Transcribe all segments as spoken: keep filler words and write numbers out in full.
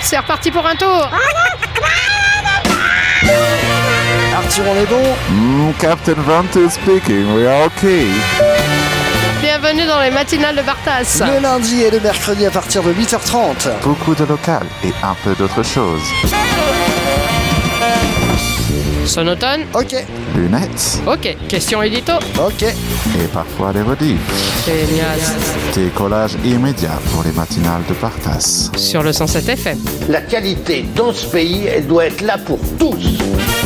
C'est reparti pour un tour. Arthur, on est bon? Mm, Captain Vante speaking, we are okay. Bienvenue dans les matinales de Bartas. Le lundi et le mercredi à partir de huit heures trente. Beaucoup de local et un peu d'autre chose. Sonotone. Ok. Lunettes. Ok. Question édito. Ok. Et parfois des rediffs. Génial. Décollage immédiat pour les matinales de Bartas. Sur le cent sept F M. La qualité dans ce pays, elle doit être là pour tous.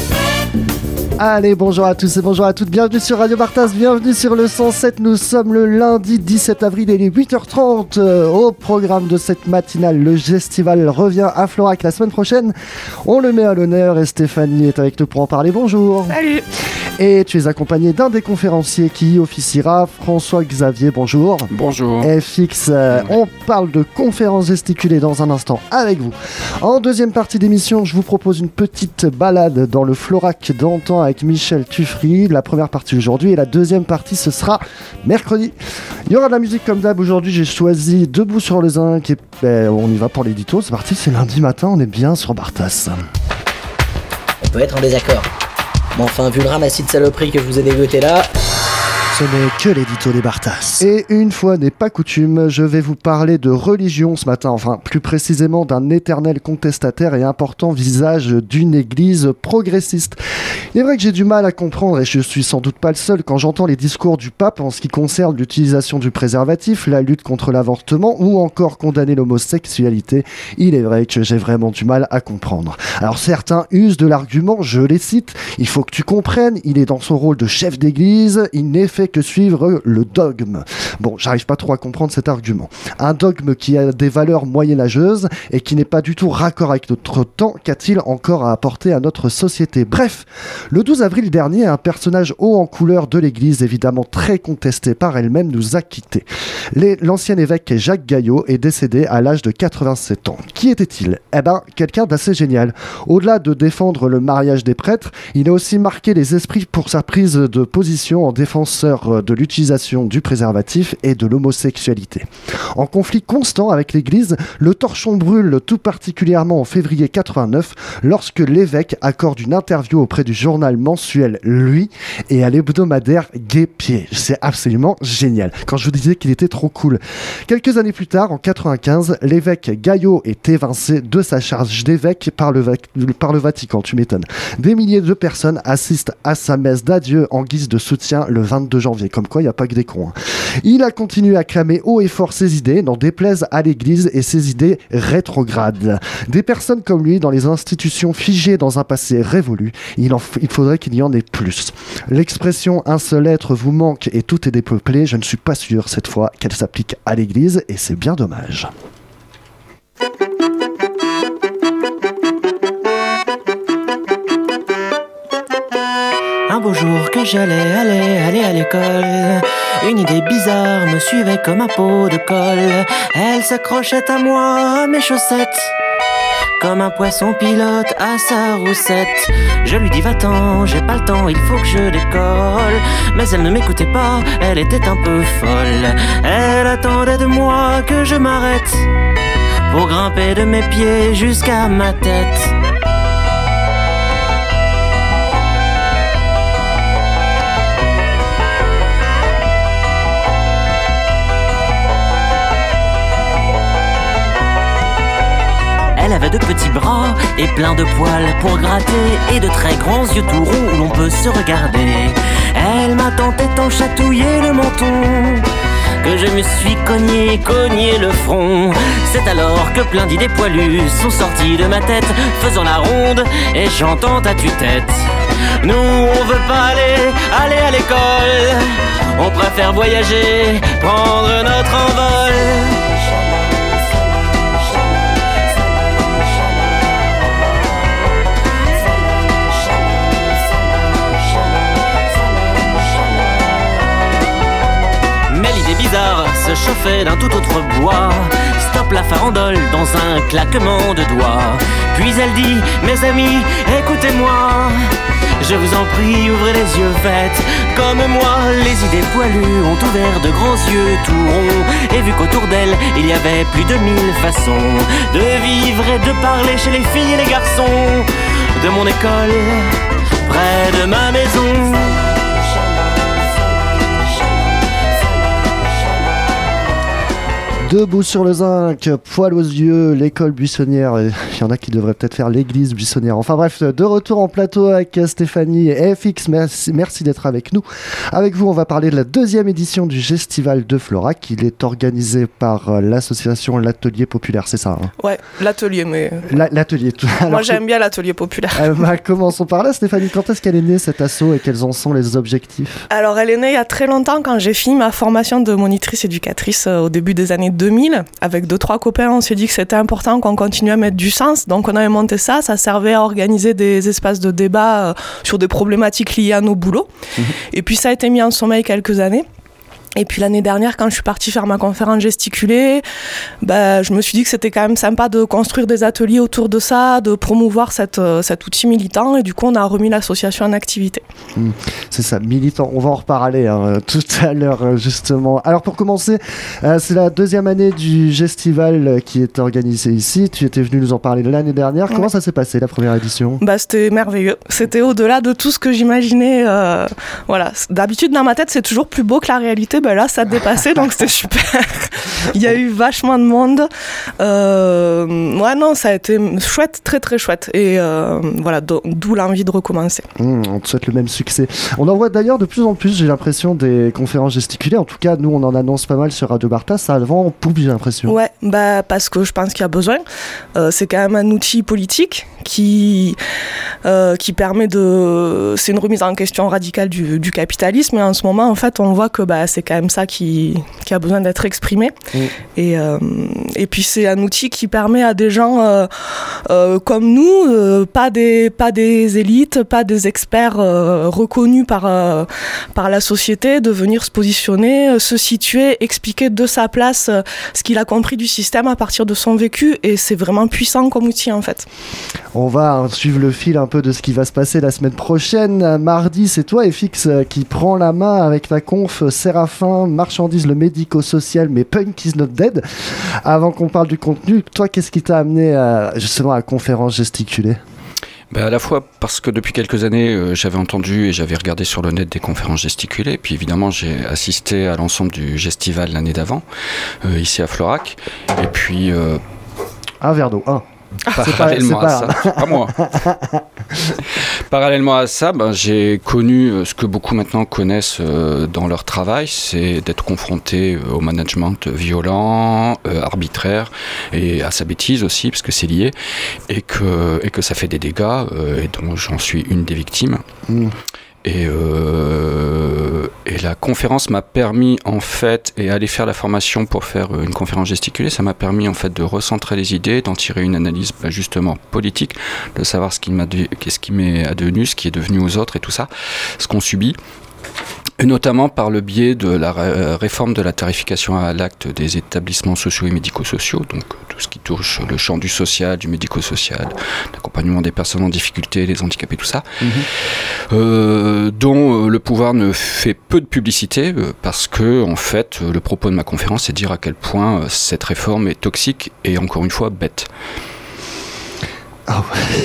Allez, bonjour à tous et bonjour à toutes, bienvenue sur Radio Bartas, bienvenue sur le cent sept, nous sommes le lundi dix-sept avril et il est huit heures trente. Au programme de cette matinale, le Gestival revient à Florac la semaine prochaine, on le met à l'honneur et Stéphanie est avec nous pour en parler, bonjour. Salut. Et tu es accompagné d'un des conférenciers qui y officiera, François-Xavier, bonjour. Bonjour. F X, euh, on parle de conférences gesticulées dans un instant avec vous. En deuxième partie d'émission, je vous propose une petite balade dans le Florac d'antan avec Michel Tuffry. La première partie aujourd'hui et la deuxième partie ce sera mercredi. Il y aura de la musique comme d'hab. Aujourd'hui, j'ai choisi Debout sur le zinc et ben, on y va pour l'édito. C'est parti, c'est lundi matin, on est bien sur Bartas. On peut être en désaccord. Mais enfin, vu le ramassis de saloperies que je vous ai dégoté là... Ce n'est que l'édito des Bartas. Et une fois n'est pas coutume, je vais vous parler de religion ce matin, enfin plus précisément d'un éternel contestataire et important visage d'une église progressiste. Il est vrai que j'ai du mal à comprendre, et je suis sans doute pas le seul, quand j'entends les discours du pape en ce qui concerne l'utilisation du préservatif, la lutte contre l'avortement ou encore condamner l'homosexualité. Il est vrai que j'ai vraiment du mal à comprendre. Alors certains usent de l'argument, je les cite, il faut que tu comprennes, il est dans son rôle de chef d'église, il n'est fait que suivre le dogme. Bon, j'arrive pas trop à comprendre cet argument. Un dogme qui a des valeurs moyenâgeuses et qui n'est pas du tout raccord avec notre temps, qu'a-t-il encore à apporter à notre société? Bref, le douze avril dernier, un personnage haut en couleur de l'église, évidemment très contesté par elle-même, nous a quittés. Les, l'ancien évêque Jacques Gaillot est décédé à l'âge de quatre-vingt-sept ans. Qui était-il? Eh ben, quelqu'un d'assez génial. Au-delà de défendre le mariage des prêtres, il a aussi marqué les esprits pour sa prise de position en défenseur de l'utilisation du préservatif et de l'homosexualité. En conflit constant avec l'église, le torchon brûle tout particulièrement en février quatre-vingt-neuf lorsque l'évêque accorde une interview auprès du journal mensuel Lui et à l'hebdomadaire Guépier. C'est absolument génial. Quand je vous disais qu'il était trop cool. Quelques années plus tard, en quatre-vingt-quinze, l'évêque Gaillot est évincé de sa charge d'évêque par le, va- par le Vatican, tu m'étonnes. Des milliers de personnes assistent à sa messe d'adieu en guise de soutien le vingt-deux janvier. Comme quoi, il n'y a pas que des cons. Hein. Il a continué à clamer haut et fort ses idées, n'en déplaise à l'église et ses idées rétrogrades. Des personnes comme lui, dans les institutions figées dans un passé révolu, il, en f- il faudrait qu'il y en ait plus. L'expression « un seul être vous manque et tout est dépeuplé », je ne suis pas sûr cette fois qu'elle s'applique à l'église et c'est bien dommage. Un beau jour que j'allais aller, aller à l'école, une idée bizarre me suivait comme un pot de colle. Elle s'accrochait à moi, à mes chaussettes, comme un poisson pilote à sa roussette. Je lui dis va-t'en, j'ai pas le temps, il faut que je décolle. Mais elle ne m'écoutait pas, elle était un peu folle. Elle attendait de moi que je m'arrête pour grimper de mes pieds jusqu'à ma tête. Elle avait de petits bras et plein de poils pour gratter et de très grands yeux tout ronds où l'on peut se regarder. Elle m'a tant et tant chatouillé le menton que je me suis cogné, cogné le front. C'est alors que plein d'idées poilues sont sorties de ma tête, faisant la ronde et chantant à tue-tête. Nous on veut pas aller, aller à l'école, on préfère voyager, prendre notre envol. bizarre se chauffait d'un tout autre bois. Stop la farandole s'envole dans un claquement de doigts. Puis elle dit, mes amis, écoutez-moi, je vous en prie, ouvrez les yeux, faites comme moi. Les idées poilues ont ouvert de grands yeux tout ronds et vu qu'autour d'elle il y avait plus de mille façons de vivre et de parler chez les filles et les garçons de mon école, près de ma maison. Debout sur le zinc, poil aux yeux, l'école buissonnière. Il y en a qui devraient peut-être faire l'église buissonnière. Enfin bref, de retour en plateau avec Stéphanie et F X. Merci, merci d'être avec nous. Avec vous, on va parler de la deuxième édition du Gestival de Florac. Il est organisé par l'association L'Atelier Populaire, c'est ça hein Ouais, l'atelier, mais... La, l'atelier. Alors, moi, j'aime bien l'Atelier Populaire. Euh, bah, commençons par là, Stéphanie. Quand est-ce qu'elle est née, cette asso, et quels en sont les objectifs ? Alors, elle est née il y a très longtemps, quand j'ai fini ma formation de monitrice éducatrice euh, au début des années deux mille. Avec deux, trois copains, on s'est dit que c'était important qu'on continue à mettre du sens. Donc, on avait monté ça. Ça servait à organiser des espaces de débat euh, sur des problématiques liées à nos boulots. Mmh. Et puis, ça a été mis en sommeil quelques années. Et puis l'année dernière, quand je suis partie faire ma conférence gesticulée, bah, je me suis dit que c'était quand même sympa de construire des ateliers autour de ça, de promouvoir cette, cet outil militant. Et du coup, on a remis l'association en activité. Mmh, c'est ça, militant. On va en reparler hein, tout à l'heure, justement. Alors pour commencer, euh, c'est la deuxième année du Gestival qui est organisé ici. Tu étais venu nous en parler l'année dernière. Comment ouais. ça s'est passé, la première édition ? Bah, c'était merveilleux. C'était au-delà de tout ce que j'imaginais. Euh, voilà. D'habitude, dans ma tête, c'est toujours plus beau que la réalité. Ben là, ça a dépassé, donc c'était super. Il y a eu vachement de monde. Euh, ouais, non, ça a été chouette, très très chouette. Et euh, voilà, d'où l'envie de recommencer. Mmh, on te souhaite le même succès. On en voit d'ailleurs de plus en plus, j'ai l'impression, des conférences gesticulées. En tout cas, nous, on en annonce pas mal sur Radio Bartas. Ça vend en poupe, j'ai l'impression. Ouais, bah, parce que je pense qu'il y a besoin. Euh, c'est quand même un outil politique qui, euh, qui permet de... C'est une remise en question radicale du, du capitalisme. Et en ce moment, en fait, on voit que bah, c'est quand même ça qui, qui a besoin d'être exprimé. Mmh. Et, euh, et puis, c'est un outil qui permet à des gens euh, euh, comme nous, euh, pas, des, pas des élites, pas des experts euh, reconnus par, euh, par la société, de venir se positionner, euh, se situer, expliquer de sa place euh, ce qu'il a compris du système à partir de son vécu. Et c'est vraiment puissant comme outil, en fait. On va suivre le fil un peu de ce qui va se passer la semaine prochaine. Mardi, c'est toi, F X, qui prend la main avec ta conf Séraphin, marchandise le médico-social, mais punk is not dead. Avant qu'on parle du contenu, toi, qu'est-ce qui t'a amené à, justement à la conférence gesticulée ? Ben à la fois parce que depuis quelques années, euh, j'avais entendu et j'avais regardé sur le net des conférences gesticulées. Et puis évidemment, j'ai assisté à l'ensemble du Gestival l'année d'avant, euh, ici à Florac. Et puis... Euh, un verre d'eau, un. Parallèlement à ça, c'est pas moi. Parallèlement à ça, ben, j'ai connu euh, ce que beaucoup maintenant connaissent euh, dans leur travail, c'est d'être confronté euh, au management violent, euh, arbitraire et à sa bêtise aussi, parce que c'est lié, et que, et que ça fait des dégâts, euh, et dont j'en suis une des victimes. Mmh. Et, euh, et la conférence m'a permis en fait, et aller faire la formation pour faire une conférence gesticulée, ça m'a permis en fait de recentrer les idées, d'en tirer une analyse bah, justement politique, de savoir ce qui m'a de, qu'est-ce qui m'est advenu, ce qui est devenu aux autres et tout ça, ce qu'on subit. Et notamment par le biais de la ré- réforme de la tarification à l'acte des établissements sociaux et médico-sociaux, donc tout ce qui touche le champ du social, du médico-social, l'accompagnement des personnes en difficulté, les handicapés, tout ça, mmh. euh, dont euh, le pouvoir ne fait peu de publicité, euh, parce que, en fait, euh, le propos de ma conférence, c'est de dire à quel point euh, cette réforme est toxique et, encore une fois, bête. Oh.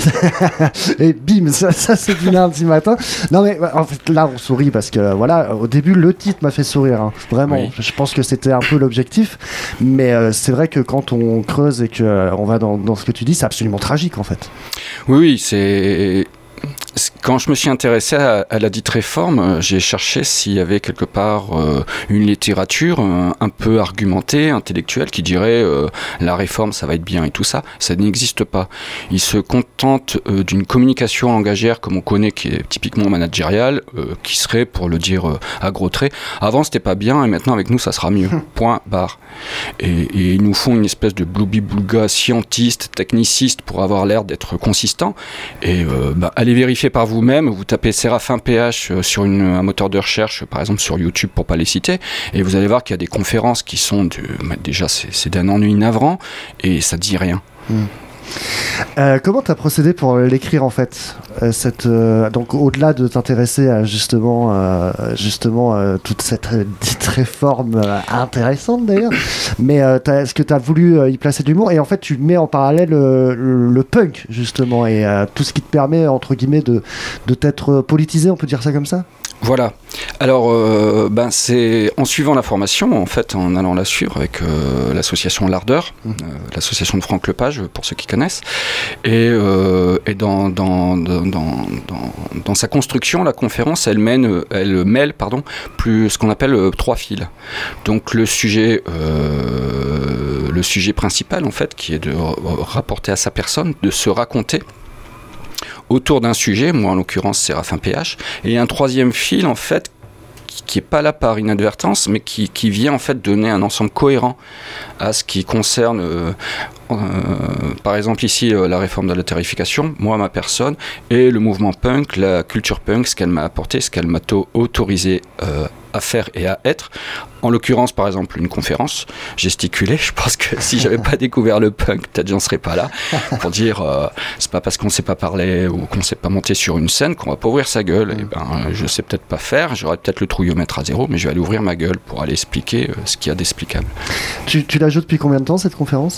Et bim, ça, ça c'est du lundi matin. Non mais en fait là on sourit parce que voilà, au début le titre m'a fait sourire, hein. Vraiment. Oui. Je pense que c'était un peu l'objectif, mais euh, c'est vrai que quand on creuse et que euh, on va dans, dans ce que tu dis, c'est absolument tragique en fait. Oui, oui, c'est... Quand je me suis intéressé à, à la dite réforme, j'ai cherché s'il y avait quelque part euh, une littérature euh, un peu argumentée, intellectuelle, qui dirait euh, la réforme ça va être bien et tout ça. Ça n'existe pas. Ils se contentent euh, d'une communication langagière comme on connaît, qui est typiquement managériale, euh, qui serait, pour le dire euh, à gros traits, avant c'était pas bien et maintenant avec nous ça sera mieux. Point barre. Et, et ils nous font une espèce de bloubi-boulga scientiste, techniciste pour avoir l'air d'être consistant. Et euh, bah, allez vérifier vérifier par vous-même. Vous tapez Séraphin P H sur une, un moteur de recherche, par exemple sur YouTube pour pas les citer, et vous allez voir qu'il y a des conférences qui sont de, déjà c'est, c'est d'un ennui navrant et ça dit rien. Mmh. Euh, comment tu as procédé pour l'écrire en fait euh, cette, euh, donc au-delà de t'intéresser à justement, euh, justement euh, toute cette euh, dite réforme euh, intéressante d'ailleurs, mais euh, est-ce que tu as voulu euh, y placer de l'humour et en fait tu mets en parallèle euh, le, le punk justement et euh, tout ce qui te permet entre guillemets de, de t'être politisé, on peut dire ça comme ça? Voilà. Alors, euh, ben c'est en suivant la formation, en fait, en allant la suivre avec euh, l'association L'Ardeur, mmh. euh, l'association de Franck Lepage, pour ceux qui connaissent, et, euh, et dans, dans, dans, dans, dans sa construction, la conférence, elle, mène, elle mêle pardon, plus ce qu'on appelle euh, trois fils. Donc, le sujet, euh, le sujet principal, en fait, qui est de rapporter à sa personne, de se raconter autour d'un sujet, moi en l'occurrence Séraphin P H, et un troisième fil en fait qui n'est pas là par inadvertance, mais qui, qui vient en fait donner un ensemble cohérent à ce qui concerne, euh, euh, par exemple ici euh, la réforme de la tarification, moi ma personne, et le mouvement punk, la culture punk, ce qu'elle m'a apporté, ce qu'elle m'a to- autorisé euh, à faire et à être. En l'occurrence, par exemple, une conférence gesticulée. Je pense que si j'avais pas découvert le punk, peut-être j'en serais pas là pour dire euh, c'est pas parce qu'on sait pas parler ou qu'on sait pas monter sur une scène qu'on va pas ouvrir sa gueule. Et ben, je sais peut-être pas faire. J'aurais peut-être le trouillomètre à zéro, mais je vais aller ouvrir ma gueule pour aller expliquer euh, ce qu'il y a d'explicable. Tu, tu la joues depuis combien de temps cette conférence?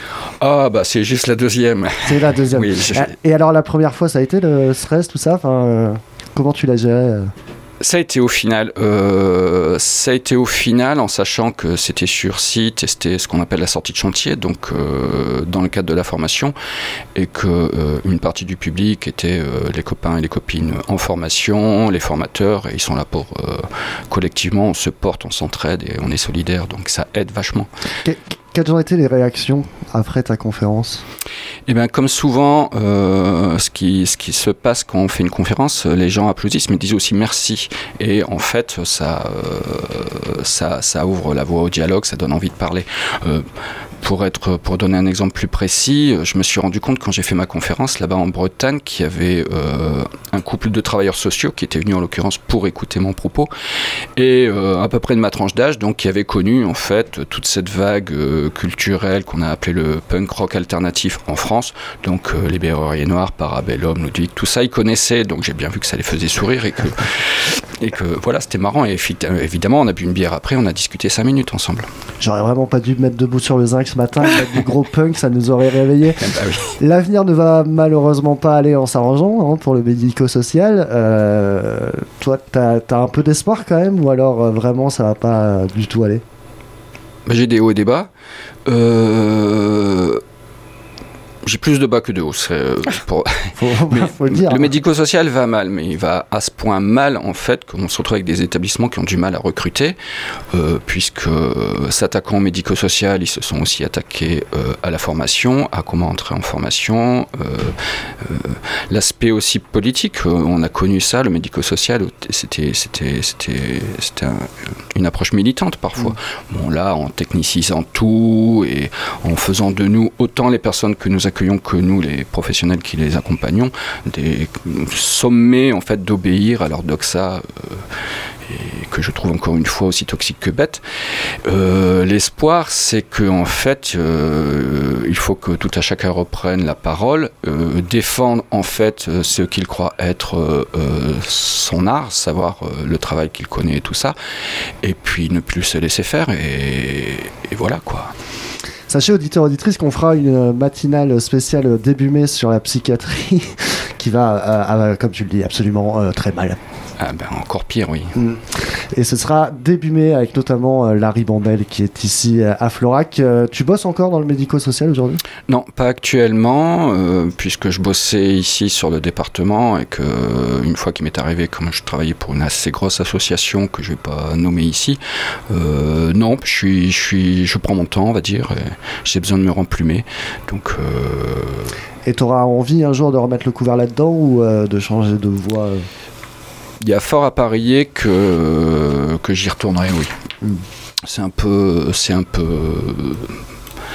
Ah bah c'est juste la deuxième. C'est la deuxième. Oui, je... Et alors la première fois, ça a été le stress, tout ça. Enfin, euh, comment tu l'as géré euh Ça a été au final, euh, ça a été au final en sachant que c'était sur site et c'était ce qu'on appelle la sortie de chantier, donc euh, dans le cadre de la formation, et que euh, une partie du public était euh, les copains et les copines en formation, les formateurs, et ils sont là pour euh, collectivement on se porte, on s'entraide et on est solidaires, donc ça aide vachement. Que- Quelles ont été les réactions après ta conférence? Eh bien, comme souvent, euh, ce, qui, ce qui se passe quand on fait une conférence, les gens applaudissent, mais disent aussi merci. Et en fait, ça, euh, ça, ça ouvre la voie au dialogue, ça donne envie de parler. Euh, Pour, être, pour donner un exemple plus précis, je me suis rendu compte quand j'ai fait ma conférence là-bas en Bretagne qu'il y avait euh, un couple de travailleurs sociaux qui étaient venus en l'occurrence pour écouter mon propos et euh, à peu près de ma tranche d'âge, donc qui avaient connu en fait toute cette vague euh, culturelle qu'on a appelée le punk rock alternatif en France, donc euh, les Berruriers Noirs, Parabellum, Ludwig, tout ça ils connaissaient, donc j'ai bien vu que ça les faisait sourire et que, et que voilà, c'était marrant. Et évidemment on a bu une bière après, on a discuté cinq minutes ensemble. J'aurais vraiment pas dû me mettre debout sur le zinc ce matin, avec du gros punk, ça nous aurait réveillés. Bah oui. L'avenir ne va malheureusement pas aller en s'arrangeant hein, pour le médico-social. Euh, toi, t'as, t'as un peu d'espoir quand même, ou alors euh, vraiment ça va pas euh, du tout aller? Bah, j'ai des hauts et des bas. Euh... J'ai plus de bas que de hauts. C'est pour... faut, faut le dire. Le hein. médico-social va mal, mais il va à ce point mal en fait qu'on se retrouve avec des établissements qui ont du mal à recruter, euh, puisque euh, s'attaquant au médico-social, ils se sont aussi attaqués euh, à la formation, à comment entrer en formation, euh, euh, l'aspect aussi politique. Euh, on a connu ça, le médico-social, c'était, c'était, c'était, c'était un, une approche militante parfois. Mmh. Bon là, en technicisant tout et en faisant de nous autant les personnes que nous accueillons que nous, les professionnels qui les accompagnons, des sommés en fait d'obéir à leur doxa euh, et que je trouve encore une fois aussi toxique que bête. Euh, l'espoir, c'est que en fait, euh, il faut que tout à chacun reprenne la parole, euh, défendre en fait ce qu'il croit être euh, son art, savoir euh, le travail qu'il connaît et tout ça, et puis ne plus se laisser faire et, et voilà quoi. Sachez, auditeurs, auditrices, qu'on fera une matinale spéciale début mai sur la psychiatrie qui va, euh, euh, comme tu le dis, absolument euh, très mal. Ah ben encore pire, oui. Mmh. Et ce sera début mai avec notamment euh, Larry Bambel qui est ici euh, à Florac. Euh, tu bosses encore dans le médico-social aujourd'hui ? Non, pas actuellement, euh, puisque je bossais ici sur le département et que euh, une fois qu'il m'est arrivé, comme je travaillais pour une assez grosse association que je vais pas nommer ici, euh, non, je suis, je suis, je prends mon temps, on va dire, et j'ai besoin de me remplumer. Donc. Euh... Et tu auras envie un jour de remettre le couvert là-dedans ou euh, de changer de voie euh... Il y a fort à parier que, que j'y retournerai, oui. Mm. C'est un peu... C'est un peu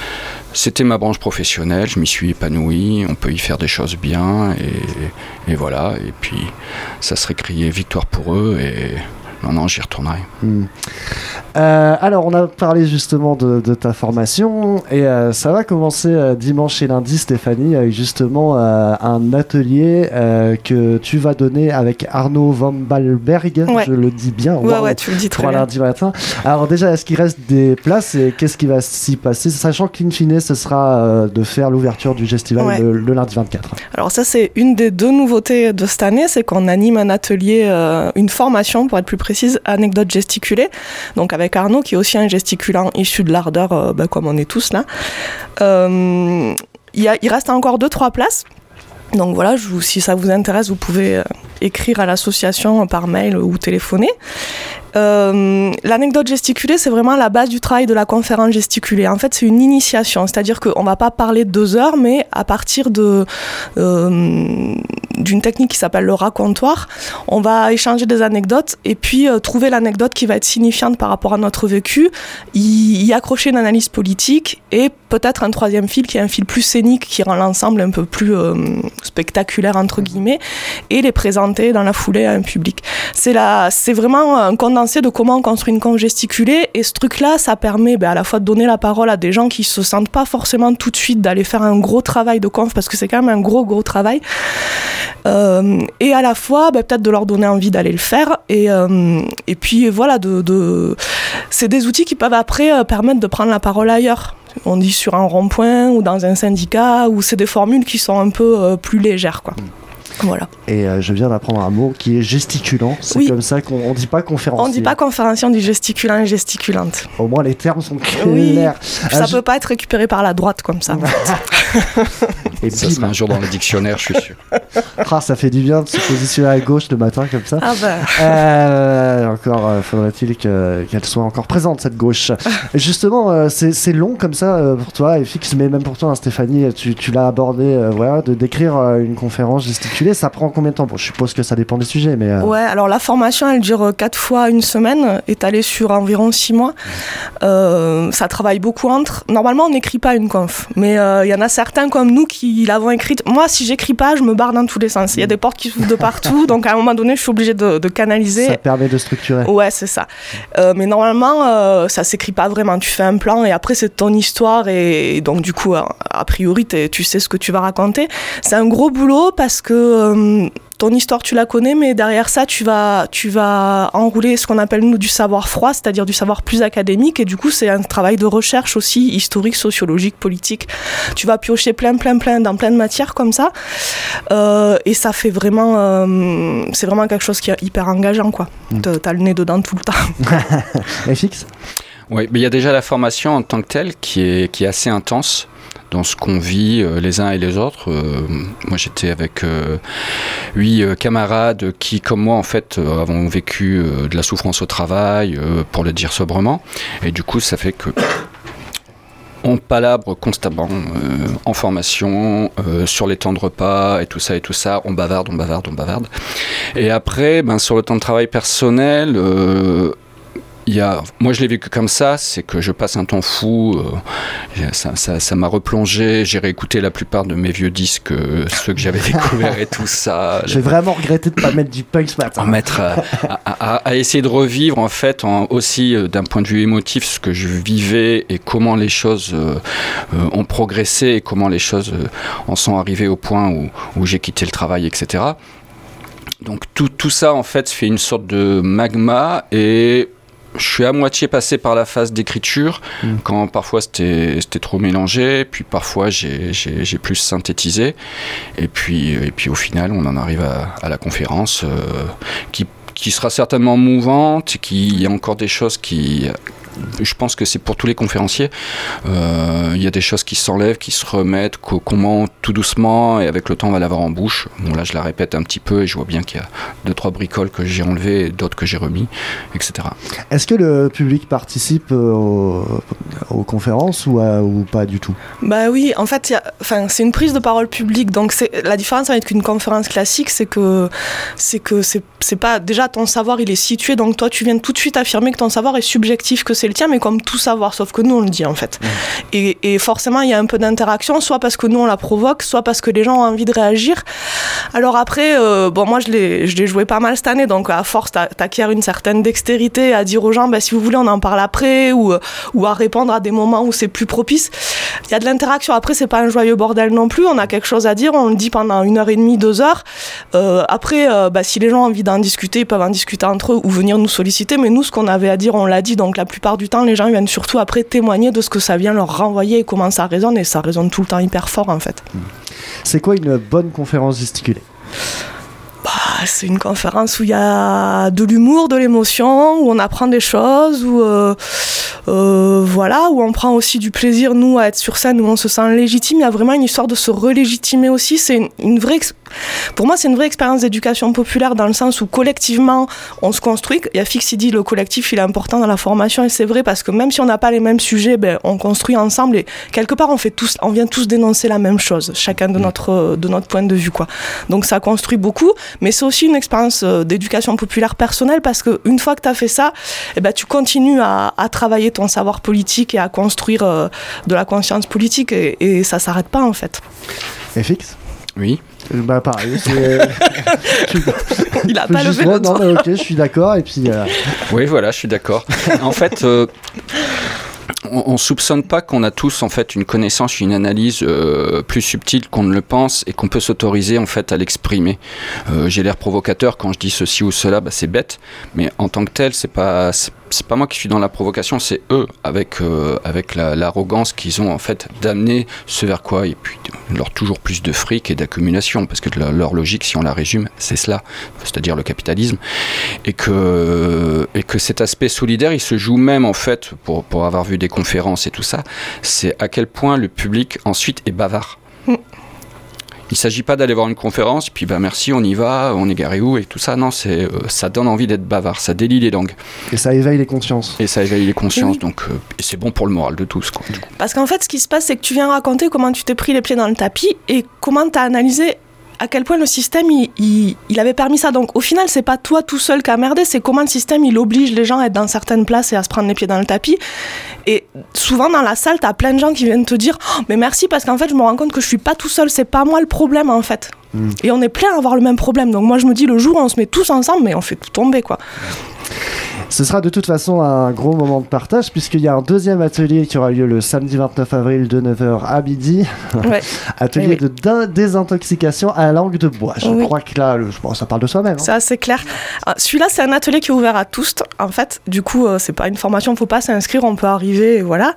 c'était ma branche professionnelle, je m'y suis épanoui, on peut y faire des choses bien, et, et voilà. Et puis, ça serait crié victoire pour eux, et non, non, j'y retournerai. Mmh. Euh, alors, on a parlé justement de, de ta formation, et euh, ça va commencer euh, dimanche et lundi, Stéphanie, avec justement euh, un atelier euh, que tu vas donner avec Arnaud Van Balberg, ouais. je le dis bien, ouais, wow, ouais, tu le dis très pour bien. lundi matin. Alors déjà, est-ce qu'il reste des places et qu'est-ce qui va s'y passer, sachant qu'in fine, ce sera euh, de faire l'ouverture du Gestival ouais. le, le lundi vingt-quatre. Alors ça, c'est une des deux nouveautés de cette année, c'est qu'on anime un atelier, euh, une formation, pour être plus précis, anecdote gesticulée, donc avec Arnaud qui est aussi un gesticulant issu de l'Ardeur, euh, bah, comme on est tous là. Euh, y a, il reste encore deux trois places. Donc voilà, je vous, si ça vous intéresse, vous pouvez euh, écrire à l'association par mail ou téléphoner. Euh, l'anecdote gesticulée, c'est vraiment la base du travail de la conférence gesticulée. En fait, c'est une initiation, c'est-à-dire qu'on ne va pas parler deux heures, mais à partir de, euh, d'une technique qui s'appelle le racontoire, on va échanger des anecdotes et puis euh, trouver l'anecdote qui va être signifiante par rapport à notre vécu, y, y accrocher une analyse politique et peut-être un troisième fil qui est un fil plus scénique qui rend l'ensemble un peu plus euh, spectaculaire, entre guillemets, et les présenter dans la foulée à un public. C'est, la, c'est vraiment un condensé de comment on construit une conf gesticulée, et ce truc-là, ça permet ben, à la fois de donner la parole à des gens qui se sentent pas forcément tout de suite d'aller faire un gros travail de conf, parce que c'est quand même un gros gros travail, euh, et à la fois ben, peut-être de leur donner envie d'aller le faire, et, euh, et puis voilà, de, de... c'est des outils qui peuvent après euh, permettre de prendre la parole ailleurs. On dit sur un rond-point ou dans un syndicat, où c'est des formules qui sont un peu euh, plus légères, quoi. Voilà. Et euh, je viens d'apprendre un mot qui est gesticulant. C'est oui. Comme ça qu'on on dit pas conférencier. On dit pas conférencier, on dit gesticulant et gesticulante. Au moins les termes sont clairs. Oui. Ça euh, peut je... pas être récupéré par la droite comme ça. Et ça sera un jour dans le dictionnaire, je suis sûr. Ah, ça fait du bien de se positionner à gauche le matin comme ça. Ah bah. Euh, encore euh, faudrait-il que, qu'elle soit encore présente, cette gauche. Et justement, euh, c'est, c'est long comme ça euh, pour toi, et fixe, mais même pour toi, hein, Stéphanie, tu, tu l'as abordé, euh, voilà, de décrire euh, une conférence gesticulée. Ça prend combien de temps ? Bon, je suppose que ça dépend des sujets, mais... Euh... Ouais, alors la formation, elle dure quatre fois une semaine, étalée sur environ six mois. Euh, ça travaille beaucoup entre... Normalement, on n'écrit pas une conf, mais il euh, y en a certains comme nous qui l'avons écrite. Moi, si j'écris pas, je me barre dans tous les sens. Il y a des portes qui s'ouvrent de partout, donc à un moment donné, je suis obligée de, de canaliser. Ça permet de structurer. Ouais, c'est ça. Euh, mais normalement, euh, ça s'écrit pas vraiment. Tu fais un plan et après, c'est ton histoire, et donc du coup, a, a priori, tu sais ce que tu vas raconter. C'est un gros boulot parce que euh, ton histoire, tu la connais, mais derrière ça, tu vas, tu vas enrouler ce qu'on appelle, nous, du savoir froid, c'est-à-dire du savoir plus académique, et du coup, c'est un travail de recherche aussi, historique, sociologique, politique. Tu vas piocher plein, plein, plein, dans plein de matières comme ça, euh, et ça fait vraiment... Euh, c'est vraiment quelque chose qui est hyper engageant, quoi. Mmh. T'as le nez dedans tout le temps. Et fixe ? Oui, mais il y a déjà la formation en tant que telle qui est, qui est assez intense dans ce qu'on vit euh, les uns et les autres. Euh, moi, j'étais avec euh, huit euh, camarades qui, comme moi, en fait, euh, avons vécu euh, de la souffrance au travail, euh, pour le dire sobrement. Et du coup, ça fait que on palabre constamment euh, en formation, euh, sur les temps de repas et tout ça et tout ça. On bavarde, on bavarde, on bavarde. Et après, ben, sur le temps de travail personnel... Euh, Il y a, moi je l'ai vécu comme ça, c'est que je passe un temps fou, euh, ça, ça, ça m'a replongé, j'ai réécouté la plupart de mes vieux disques, euh, ceux que j'avais découverts et tout ça. J'ai les... vraiment regretté de ne pas mettre du punk ce matin. En mettre à, à, à, à essayer de revivre en fait, en, aussi euh, d'un point de vue émotif, ce que je vivais et comment les choses euh, euh, ont progressé et comment les choses euh, en sont arrivées au point où, où j'ai quitté le travail, et cetera. Donc tout, tout ça en fait fait une sorte de magma, et je suis à moitié passé par la phase d'écriture, mmh. quand parfois c'était, c'était trop mélangé, puis parfois j'ai, j'ai, j'ai plus synthétisé, et puis, et puis au final on en arrive à, à la conférence euh, qui, qui sera certainement mouvante, qui, il y a encore des choses qui... Je pense que c'est pour tous les conférenciers. Euh, il y a des choses qui s'enlèvent, qui se remettent, qu'on monte tout doucement, et avec le temps on va l'avoir en bouche. Bon, là je la répète un petit peu et je vois bien qu'il y a deux trois bricoles que j'ai enlevées et d'autres que j'ai remis, et cetera. Est-ce que le public participe aux, aux conférences ou, à, ou pas du tout ? Bah oui, en fait, y a, c'est une prise de parole publique. Donc c'est, la différence avec une conférence classique, c'est que c'est que c'est, c'est pas déjà ton savoir il est situé. Donc toi tu viens tout de suite affirmer que ton savoir est subjectif, que c'est c'est le tien, mais comme tout savoir, sauf que nous, on le dit, en fait. Mmh. Et, et forcément, il y a un peu d'interaction, soit parce que nous, on la provoque, soit parce que les gens ont envie de réagir. Alors après, euh, bon, moi, je l'ai, je l'ai joué pas mal cette année, donc à force, t'acquiers une certaine dextérité à dire aux gens, bah, si vous voulez, on en parle après, ou, ou à répondre à des moments où c'est plus propice. Il y a de l'interaction. Après, c'est pas un joyeux bordel non plus. On a quelque chose à dire, on le dit pendant une heure et demie, deux heures. Euh, après, euh, bah, si les gens ont envie d'en discuter, ils peuvent en discuter entre eux ou venir nous solliciter. Mais nous, ce qu'on avait à dire, on l'a dit. Donc, la plupart du temps, les gens viennent surtout après témoigner de ce que ça vient leur renvoyer et comment ça résonne. Et ça résonne tout le temps hyper fort, en fait. C'est quoi une bonne conférence gesticulée ? Bah, c'est une conférence où il y a de l'humour, de l'émotion, où on apprend des choses, où, euh, euh, voilà, où on prend aussi du plaisir, nous, à être sur scène, où on se sent légitime. Il y a vraiment une histoire de se relégitimer aussi. C'est une, une vraie, pour moi, c'est une vraie expérience d'éducation populaire dans le sens où collectivement, on se construit. Il y a Fix, il dit le collectif, il est important dans la formation, et c'est vrai parce que même si on n'a pas les mêmes sujets, ben, on construit ensemble et quelque part, on fait tous, on vient tous dénoncer la même chose, chacun de notre, de notre point de vue, quoi. Donc, ça construit beaucoup. Mais c'est aussi une expérience d'éducation populaire personnelle parce qu'une fois que tu as fait ça, eh ben, tu continues à, à travailler ton savoir politique et à construire euh, de la conscience politique et, et ça ne s'arrête pas en fait. Et Fix ? Oui. Bah pareil, c'est... Il a pas levé le non, non, ok, je suis d'accord et puis... Euh... Oui, voilà, je suis d'accord. En fait... Euh... On ne soupçonne pas qu'on a tous en fait une connaissance, une analyse euh, plus subtile qu'on ne le pense et qu'on peut s'autoriser en fait à l'exprimer. Euh, j'ai l'air provocateur quand je dis ceci ou cela, bah, c'est bête, mais en tant que tel, c'est pas c'est, c'est pas moi qui suis dans la provocation, c'est eux avec euh, avec la, l'arrogance qu'ils ont en fait d'amener ce vers quoi et puis leur toujours plus de fric et d'accumulation parce que leur, leur logique, si on la résume, c'est cela, c'est-à-dire le capitalisme et que et que cet aspect solidaire, il se joue même en fait pour pour avoir vu des conférences et tout ça, c'est à quel point le public ensuite est bavard. Mm. Il ne s'agit pas d'aller voir une conférence, puis bah merci, on y va, on est garé où et tout ça. Non, c'est, euh, ça donne envie d'être bavard, ça délie les langues. Et ça éveille les consciences. Et ça éveille les consciences, oui. donc euh, et c'est bon pour le moral de tous, quoi, du coup. Parce qu'en fait, ce qui se passe, c'est que tu viens raconter comment tu t'es pris les pieds dans le tapis et comment tu as analysé à quel point le système, il, il, il avait permis ça. Donc, au final, c'est pas toi tout seul qui a merdé, c'est comment le système, il oblige les gens à être dans certaines places et à se prendre les pieds dans le tapis. Et souvent, dans la salle, t'as plein de gens qui viennent te dire oh, « Mais merci, parce qu'en fait, je me rends compte que je suis pas tout seul, c'est pas moi le problème, en fait. Mmh. » Et on est plein à avoir le même problème. Donc, moi, je me dis, le jour où on se met tous ensemble, mais on fait tout tomber, quoi. Ce sera de toute façon un gros moment de partage puisqu'il y a un deuxième atelier qui aura lieu le samedi vingt-neuf avril de neuf heures à midi. Ouais. Atelier oui, oui. de désintoxication à la langue de bois. Je oui. crois que là, le, bon, ça parle de soi-même. Hein. Ça, c'est clair. Celui-là, c'est un atelier qui est ouvert à tous. En fait, du coup, euh, c'est pas une formation, il ne faut pas s'inscrire, on peut arriver, et voilà.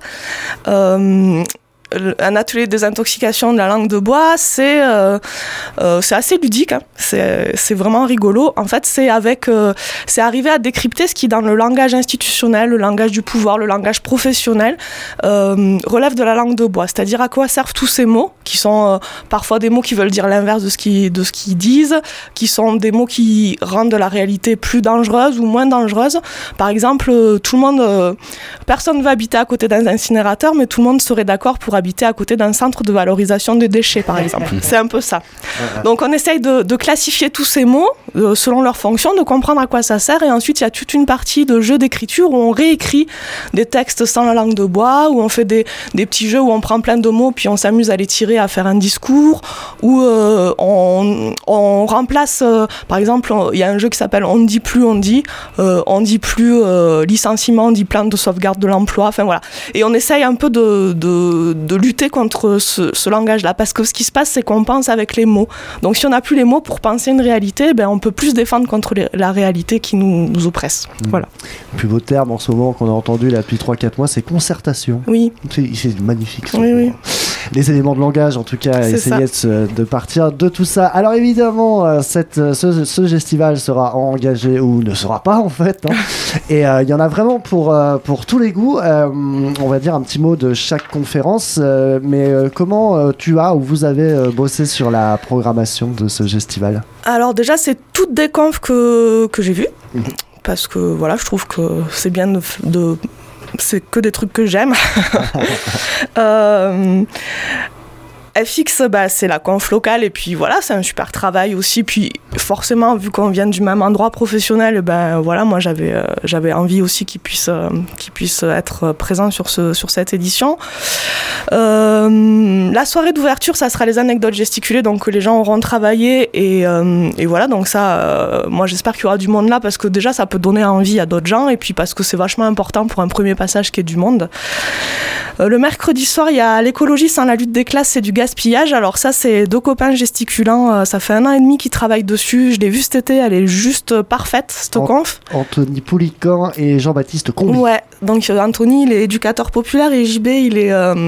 Euh... Un atelier de désintoxication de la langue de bois, c'est, euh, euh, c'est assez ludique, hein. c'est, c'est vraiment rigolo. En fait, c'est, avec, euh, c'est arriver à décrypter ce qui, dans le langage institutionnel, le langage du pouvoir, le langage professionnel, euh, relève de la langue de bois. C'est-à-dire à quoi servent tous ces mots, qui sont euh, parfois des mots qui veulent dire l'inverse de ce, qui, de ce qu'ils disent, qui sont des mots qui rendent la réalité plus dangereuse ou moins dangereuse. Par exemple, euh, tout le monde, euh, personne ne va habiter à côté d'un incinérateur, mais tout le monde serait d'accord pour habiter à côté d'un centre de valorisation des déchets, par exemple. C'est un peu ça. Donc, on essaye de, de classifier tous ces mots euh, selon leur fonction, de comprendre à quoi ça sert. Et ensuite, il y a toute une partie de jeu d'écriture où on réécrit des textes sans la langue de bois, où on fait des, des petits jeux où on prend plein de mots, puis on s'amuse à les tirer, à faire un discours, où euh, on, on remplace, euh, par exemple, il y a un jeu qui s'appelle On ne dit plus, on dit, euh, on dit plus euh, licenciement, on dit plan de sauvegarde de l'emploi, enfin voilà. Et on essaye un peu de, de de lutter contre ce, ce langage-là, parce que ce qui se passe, c'est qu'on pense avec les mots. Donc si on n'a plus les mots pour penser une réalité, ben, on peut plus se défendre contre les, la réalité qui nous, nous oppresse. Mmh. Voilà. Le plus beau terme en ce moment qu'on a entendu là, depuis trois quatre mois, c'est concertation. Oui. C'est, c'est magnifique. Oui, oui. Les éléments de langage, en tout cas, c'est essayer de, de partir de tout ça. Alors évidemment, cette, ce, ce gestival sera engagé ou ne sera pas en fait. Hein. Et il euh, y en a vraiment pour, euh, pour tous les goûts. Euh, on va dire un petit mot de chaque conférence. Euh, mais euh, comment euh, tu as ou vous avez euh, bossé sur la programmation de ce gestival ? Alors déjà, c'est toutes des confs que, que j'ai vues. Mmh. Parce que voilà, je trouve que c'est bien de... de c'est que des trucs que j'aime. euh, F X, bah, c'est la conf locale et puis voilà, c'est un super travail aussi. Puis forcément, vu qu'on vient du même endroit professionnel, ben voilà, moi j'avais euh, j'avais envie aussi qu'ils puissent euh, qu'ils puissent être présents sur ce sur cette édition. Euh, la soirée d'ouverture, ça sera les anecdotes gesticulées, donc les gens auront travaillé et euh, et voilà, donc ça, euh, moi j'espère qu'il y aura du monde là parce que déjà ça peut donner envie à d'autres gens et puis parce que c'est vachement important pour un premier passage qu'il y ait du monde. Euh, le mercredi soir, il y a l'écologie sans la lutte des classes, c'est du gaspillage. Alors ça, c'est deux copains gesticulants. Euh, ça fait un an et demi qu'ils travaillent dessus. Je l'ai vue cet été, elle est juste parfaite, cette An- conf. Anthony Poulican et Jean-Baptiste Combi. Ouais, donc euh, Anthony, il est éducateur populaire et J B, il est euh,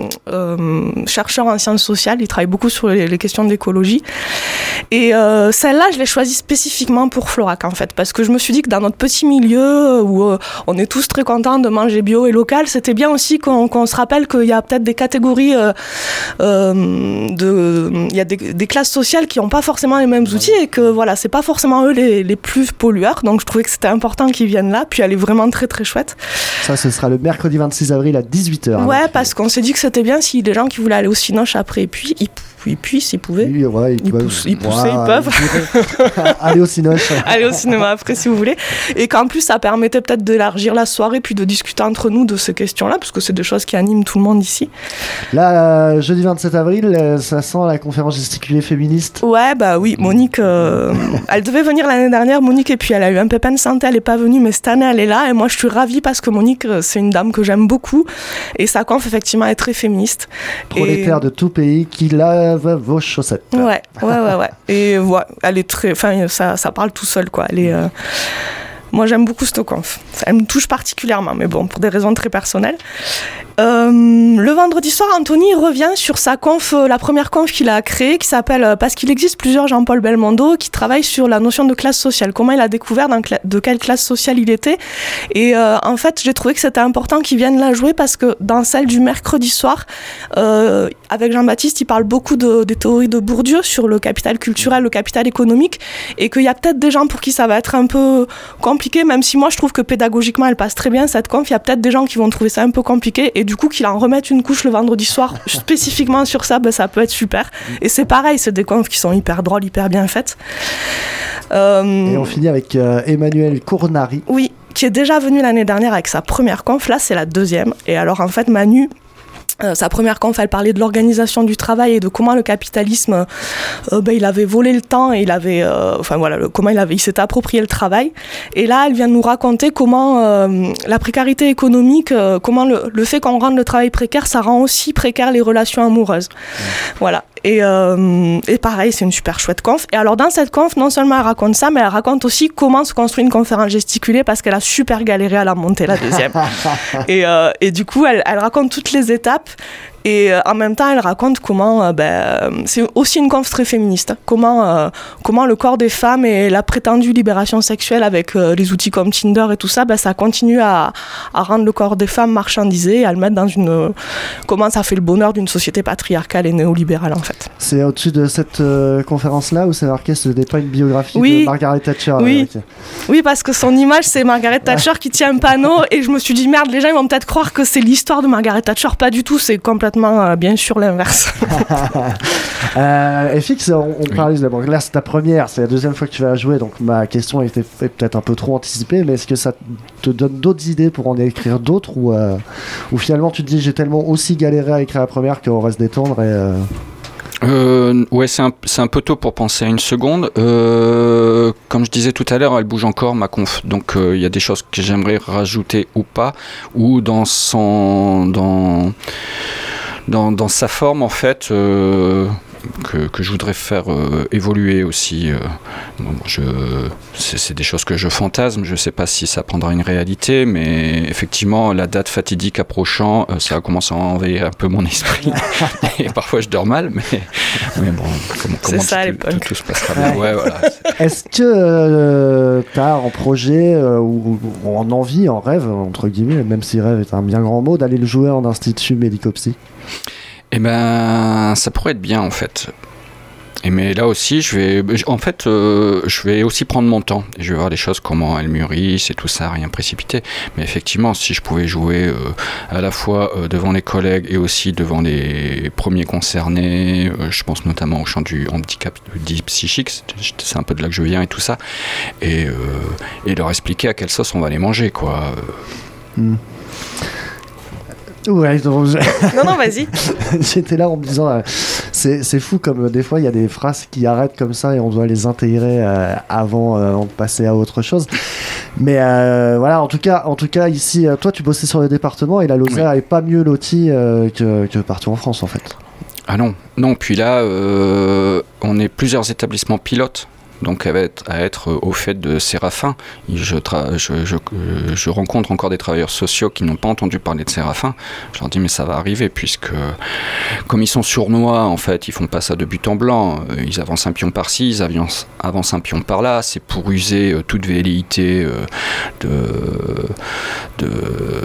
euh, chercheur en sciences sociales. Il travaille beaucoup sur les, les questions d'écologie. Et euh, celle-là, je l'ai choisie spécifiquement pour Florac, en fait, parce que je me suis dit que dans notre petit milieu où euh, on est tous très contents de manger bio et local, c'était bien aussi qu'on, qu'on se rappelle qu'il y a peut-être des catégories, euh, euh, de, il y a des, des classes sociales qui n'ont pas forcément les mêmes outils et que voilà, c'est pas forcément eux les, les plus pollueurs. Donc je trouvais que c'était important qu'ils viennent là. Puis elle est vraiment très très chouette. Ça, ce sera le mercredi vingt-six avril à dix-huit heures. Ouais, donc, parce qu'on s'est dit que c'était bien si les gens qui voulaient aller au Cinoche après, et puis ils, ils puissent, ils pouvaient. Oui, ouais, ils, Ils peuvent. poussent- ils poussaient, Ouais, ils peuvent. pourraient. Allez au Cinoche. Aller au cinéma après si vous voulez, et qu'en plus ça permettait peut-être d'élargir la soirée puis de discuter entre nous de ces questions-là parce que c'est des choses qui animent tout le monde ici. Là, euh, jeudi vingt-sept avril, euh, ça sent la conférence gesticulée féministe. Ouais, bah oui, Monique, euh, elle devait venir l'année dernière, Monique, et puis elle a eu un pépin de santé, elle est pas venue, mais cette année elle est là, et moi je suis ravie parce que Monique, euh, c'est une dame que j'aime beaucoup, et sa conf effectivement est très féministe. Prolétaires Et... de tout pays qui lavent vos chaussettes. Ouais, ouais, ouais, ouais. Et ouais, elle est très, enfin, ça, ça parle tout seul, quoi. Elle est, euh... moi, j'aime beaucoup cette conf. Elle me touche particulièrement, mais bon, pour des raisons très personnelles. Euh, le vendredi soir, Anthony revient sur sa conf, euh, la première conf qu'il a créée, qui s'appelle euh, Parce qu'il existe plusieurs Jean-Paul Belmondo, qui travaille sur la notion de classe sociale. Comment il a découvert dans cla- de quelle classe sociale il était. Et euh, en fait, j'ai trouvé que c'était important qu'il vienne la jouer parce que dans celle du mercredi soir, euh, avec Jean-Baptiste, il parle beaucoup de, des théories de Bourdieu sur le capital culturel, le capital économique, et qu'il y a peut-être des gens pour qui ça va être un peu compliqué, même si moi je trouve que pédagogiquement elle passe très bien cette conf. Il y a peut-être des gens qui vont trouver ça un peu compliqué, et du coup qu'il en remette une couche le vendredi soir spécifiquement sur ça, ben, ça peut être super. Et c'est pareil, c'est des confs qui sont hyper drôles, hyper bien faites. Euh... Et on finit avec euh, Emmanuel Cournari. Oui, qui est déjà venu l'année dernière avec sa première conf, là c'est la deuxième. Et alors en fait Manu, Euh, sa première conf, elle parlait de l'organisation du travail et de comment le capitalisme, euh, ben, il avait volé le temps et il avait, euh, enfin voilà, le, comment il avait, il s'était approprié le travail. Et là, elle vient de nous raconter comment euh, la précarité économique, euh, comment le, le fait qu'on rende le travail précaire, ça rend aussi précaire les relations amoureuses. Mmh. Voilà. Et, euh, et pareil, c'est une super chouette conf. Et alors dans cette conf, non seulement elle raconte ça, mais elle raconte aussi comment se construit une conférence gesticulée parce qu'elle a super galéré à la monter, la deuxième. et, euh, et du coup, elle, elle raconte toutes les étapes. Et euh, en même temps, elle raconte comment, euh, ben, c'est aussi une conf très féministe, comment, euh, comment le corps des femmes et la prétendue libération sexuelle avec euh, les outils comme Tinder et tout ça, ben, ça continue à, à rendre le corps des femmes marchandisé et à le mettre dans une... Euh, comment ça fait le bonheur d'une société patriarcale et néolibérale, en fait. C'est au-dessus de cette euh, conférence-là où c'est marqué ce n'est pas une biographie oui. de Margaret Thatcher. Oui. Euh, oui, parce que son image, c'est Margaret Thatcher qui tient un panneau et je me suis dit, merde, les gens ils vont peut-être croire que c'est l'histoire de Margaret Thatcher. Pas du tout, c'est complètement... Euh, bien sûr l'inverse. euh, F X, on, on oui. parlait de bon, là c'est ta première, c'est la deuxième fois que tu vas jouer, donc ma question était peut-être un peu trop anticipée, mais est-ce que ça te donne d'autres idées pour en écrire d'autres ou, euh, ou finalement tu te dis j'ai tellement aussi galéré à écrire la première qu'on va se détendre et... Euh... Euh, ouais, c'est un, c'est un peu tôt pour penser à une seconde. Euh, comme je disais tout à l'heure, elle bouge encore, ma conf. Donc il euh, y a des choses que j'aimerais rajouter ou pas, ou dans son, dans, dans, dans sa forme en fait. Euh, Que, que je voudrais faire euh, évoluer aussi. Euh, bon, je, c'est, c'est des choses que je fantasme, je ne sais pas si ça prendra une réalité, mais effectivement, la date fatidique approchant, euh, ça commence à envahir un peu mon esprit. Et parfois, je dors mal, mais, mais bon, comment, comment ça, tout, tout, tout se passera bien. Ouais, voilà, est-ce que euh, tu as en projet euh, ou, ou en envie, en rêve, entre guillemets, même si rêve est un bien grand mot, d'aller le jouer en institut médico-psy ? Eh ben, ça pourrait être bien en fait. Et mais là aussi, je vais, en fait, euh, je vais aussi prendre mon temps. Je vais voir les choses, comment elles mûrissent et tout ça, rien précipité. Mais effectivement, si je pouvais jouer euh, à la fois euh, devant les collègues et aussi devant les premiers concernés, euh, je pense notamment au champ du handicap dit psychique, c'est, c'est un peu de là que je viens et tout ça, et, euh, et leur expliquer à quelle sauce on va les manger, quoi. Mm. Ouais, donc je... non, non, vas-y. J'étais là en me disant, euh, c'est, c'est fou comme euh, des fois il y a des phrases qui arrêtent comme ça et on doit les intégrer euh, avant, euh, avant de passer à autre chose. Mais euh, voilà, en tout cas, en tout cas ici, euh, toi tu bossais sur le département et la Lozère oui. est pas mieux lotie euh, que, que partout en France en fait. Ah non, non. Puis là, euh, on est plusieurs établissements pilotes. Donc à être, à être au fait de Séraphin. Je, tra- je, je, je rencontre encore des travailleurs sociaux qui n'ont pas entendu parler de Séraphin. Je leur dis mais ça va arriver puisque comme ils sont sournois en fait, ils font pas ça de but en blanc. Ils avancent un pion par-ci, ils avancent un pion par-là. C'est pour user toute velléité de, de, de,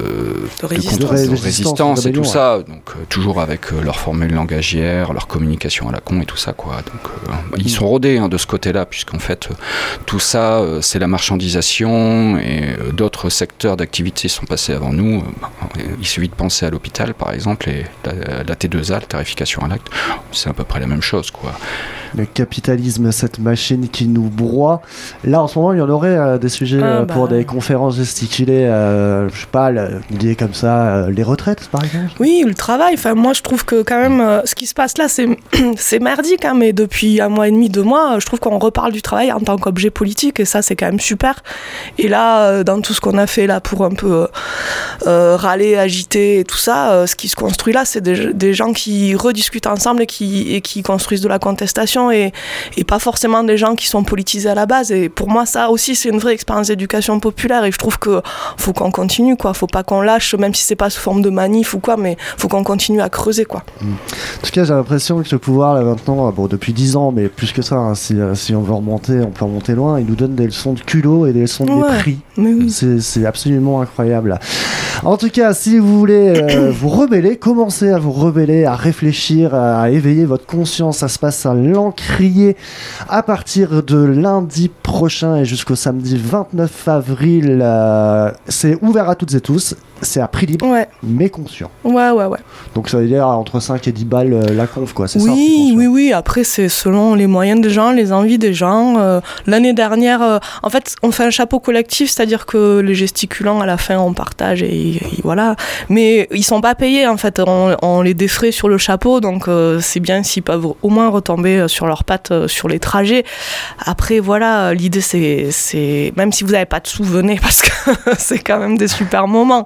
de résistance, de, de, de résistance et tout ça. Donc euh, toujours avec euh, leur formule langagière, leur communication à la con et tout ça quoi. Donc euh, bah, ils sont rodés hein, de ce côté-là. Puisqu'en fait, tout ça, euh, c'est la marchandisation et euh, d'autres secteurs d'activité sont passés avant nous. Euh, il suffit de penser à l'hôpital, par exemple, et la, la T deux A, la tarification à l'acte, c'est à peu près la même chose, quoi. Le capitalisme, cette machine qui nous broie. Là, en ce moment, il y en aurait euh, des sujets ah, euh, bah. pour des conférences gesticulées, euh, je sais pas, liées comme ça, euh, les retraites, par exemple. Oui, le travail. Enfin, moi, je trouve que quand même, euh, ce qui se passe là, c'est, c'est merdique, hein, mais depuis un mois et demi, deux mois, je trouve qu'on reparle du travail en tant qu'objet politique, et ça, c'est quand même super. Et là, euh, dans tout ce qu'on a fait là pour un peu euh, râler, agiter et tout ça, euh, ce qui se construit là, c'est des, des gens qui rediscutent ensemble et qui, et qui construisent de la contestation. Et, et pas forcément des gens qui sont politisés à la base. Et pour moi, ça aussi, c'est une vraie expérience d'éducation populaire. Et je trouve qu'il faut qu'on continue, quoi. Faut pas qu'on lâche, même si c'est pas sous forme de manif ou quoi, mais faut qu'on continue à creuser, quoi. Mmh. En tout cas, j'ai l'impression que ce pouvoir, là, maintenant, bon, depuis dix ans, mais plus que ça, hein, si, si on veut remonter, on peut remonter loin, il nous donne des leçons de culot et des leçons de ouais, mépris. Oui. C'est, c'est absolument incroyable. En tout cas, si vous voulez euh, vous rebeller, commencez à vous rebeller, à réfléchir, à éveiller votre conscience. Ça se passe à l'Encrier à partir de lundi prochain et jusqu'au samedi vingt-neuf avril. Euh, c'est ouvert à toutes et tous. C'est à prix libre, ouais. mais conscient. Ouais, ouais, ouais. Donc ça veut dire entre cinq et dix balles euh, la conf, quoi, c'est oui, ça? Oui, oui, oui. Après, c'est selon les moyens des gens, les envies des gens. Euh, l'année dernière, euh, en fait, on fait un chapeau collectif, c'est-à-dire que les gesticulants, à la fin, on partage et, et voilà. Mais ils sont pas payés, en fait. On, on les défraie sur le chapeau, donc euh, c'est bien s'ils peuvent au moins retomber sur leurs pattes euh, sur les trajets. Après, voilà, l'idée, c'est, c'est... même si vous n'avez pas de sous, venez, parce que c'est quand même des super moments.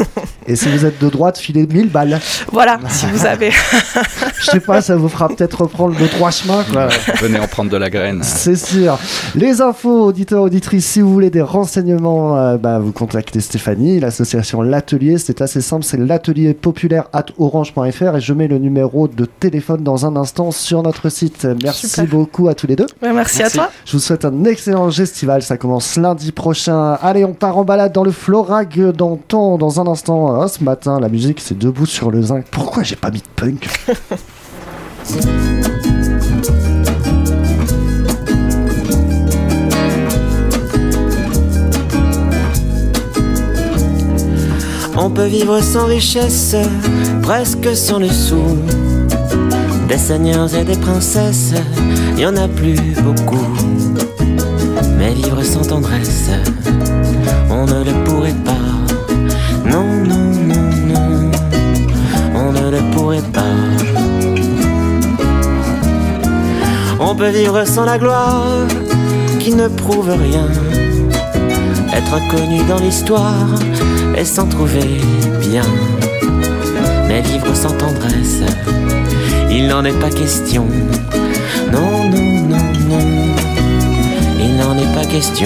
Et si vous êtes de droite, filez mille balles. Voilà, si vous avez. Je sais pas, ça vous fera peut-être reprendre le droit chemin, quoi. Venez en prendre de la graine. C'est sûr. Les infos, auditeurs, auditrices, si vous voulez des renseignements, euh, bah, vous contactez Stéphanie, l'association L'Atelier. C'est assez simple, c'est l'atelier populaire arobase orange point f r et je mets le numéro de téléphone dans un instant sur notre site. Merci Super. beaucoup à tous les deux. Ouais, merci, merci à toi. Je vous souhaite un excellent festival. Ça commence lundi prochain. Allez, on part en balade dans le Florag d'antan dans un instant. Oh, ce matin, la musique, c'est Debout sur le zinc. Pourquoi j'ai pas mis de punk? On peut vivre sans richesse, presque sans le sou. Des seigneurs et des princesses, y en a plus beaucoup. Mais vivre sans tendresse, on ne le pourrait pas. Non, non, non, non, on ne le pourrait pas. On peut vivre sans la gloire, qui ne prouve rien. Être inconnu dans l'histoire, et s'en trouver bien. Mais vivre sans tendresse, il n'en est pas question. Non, non, non, non, il n'en est pas question.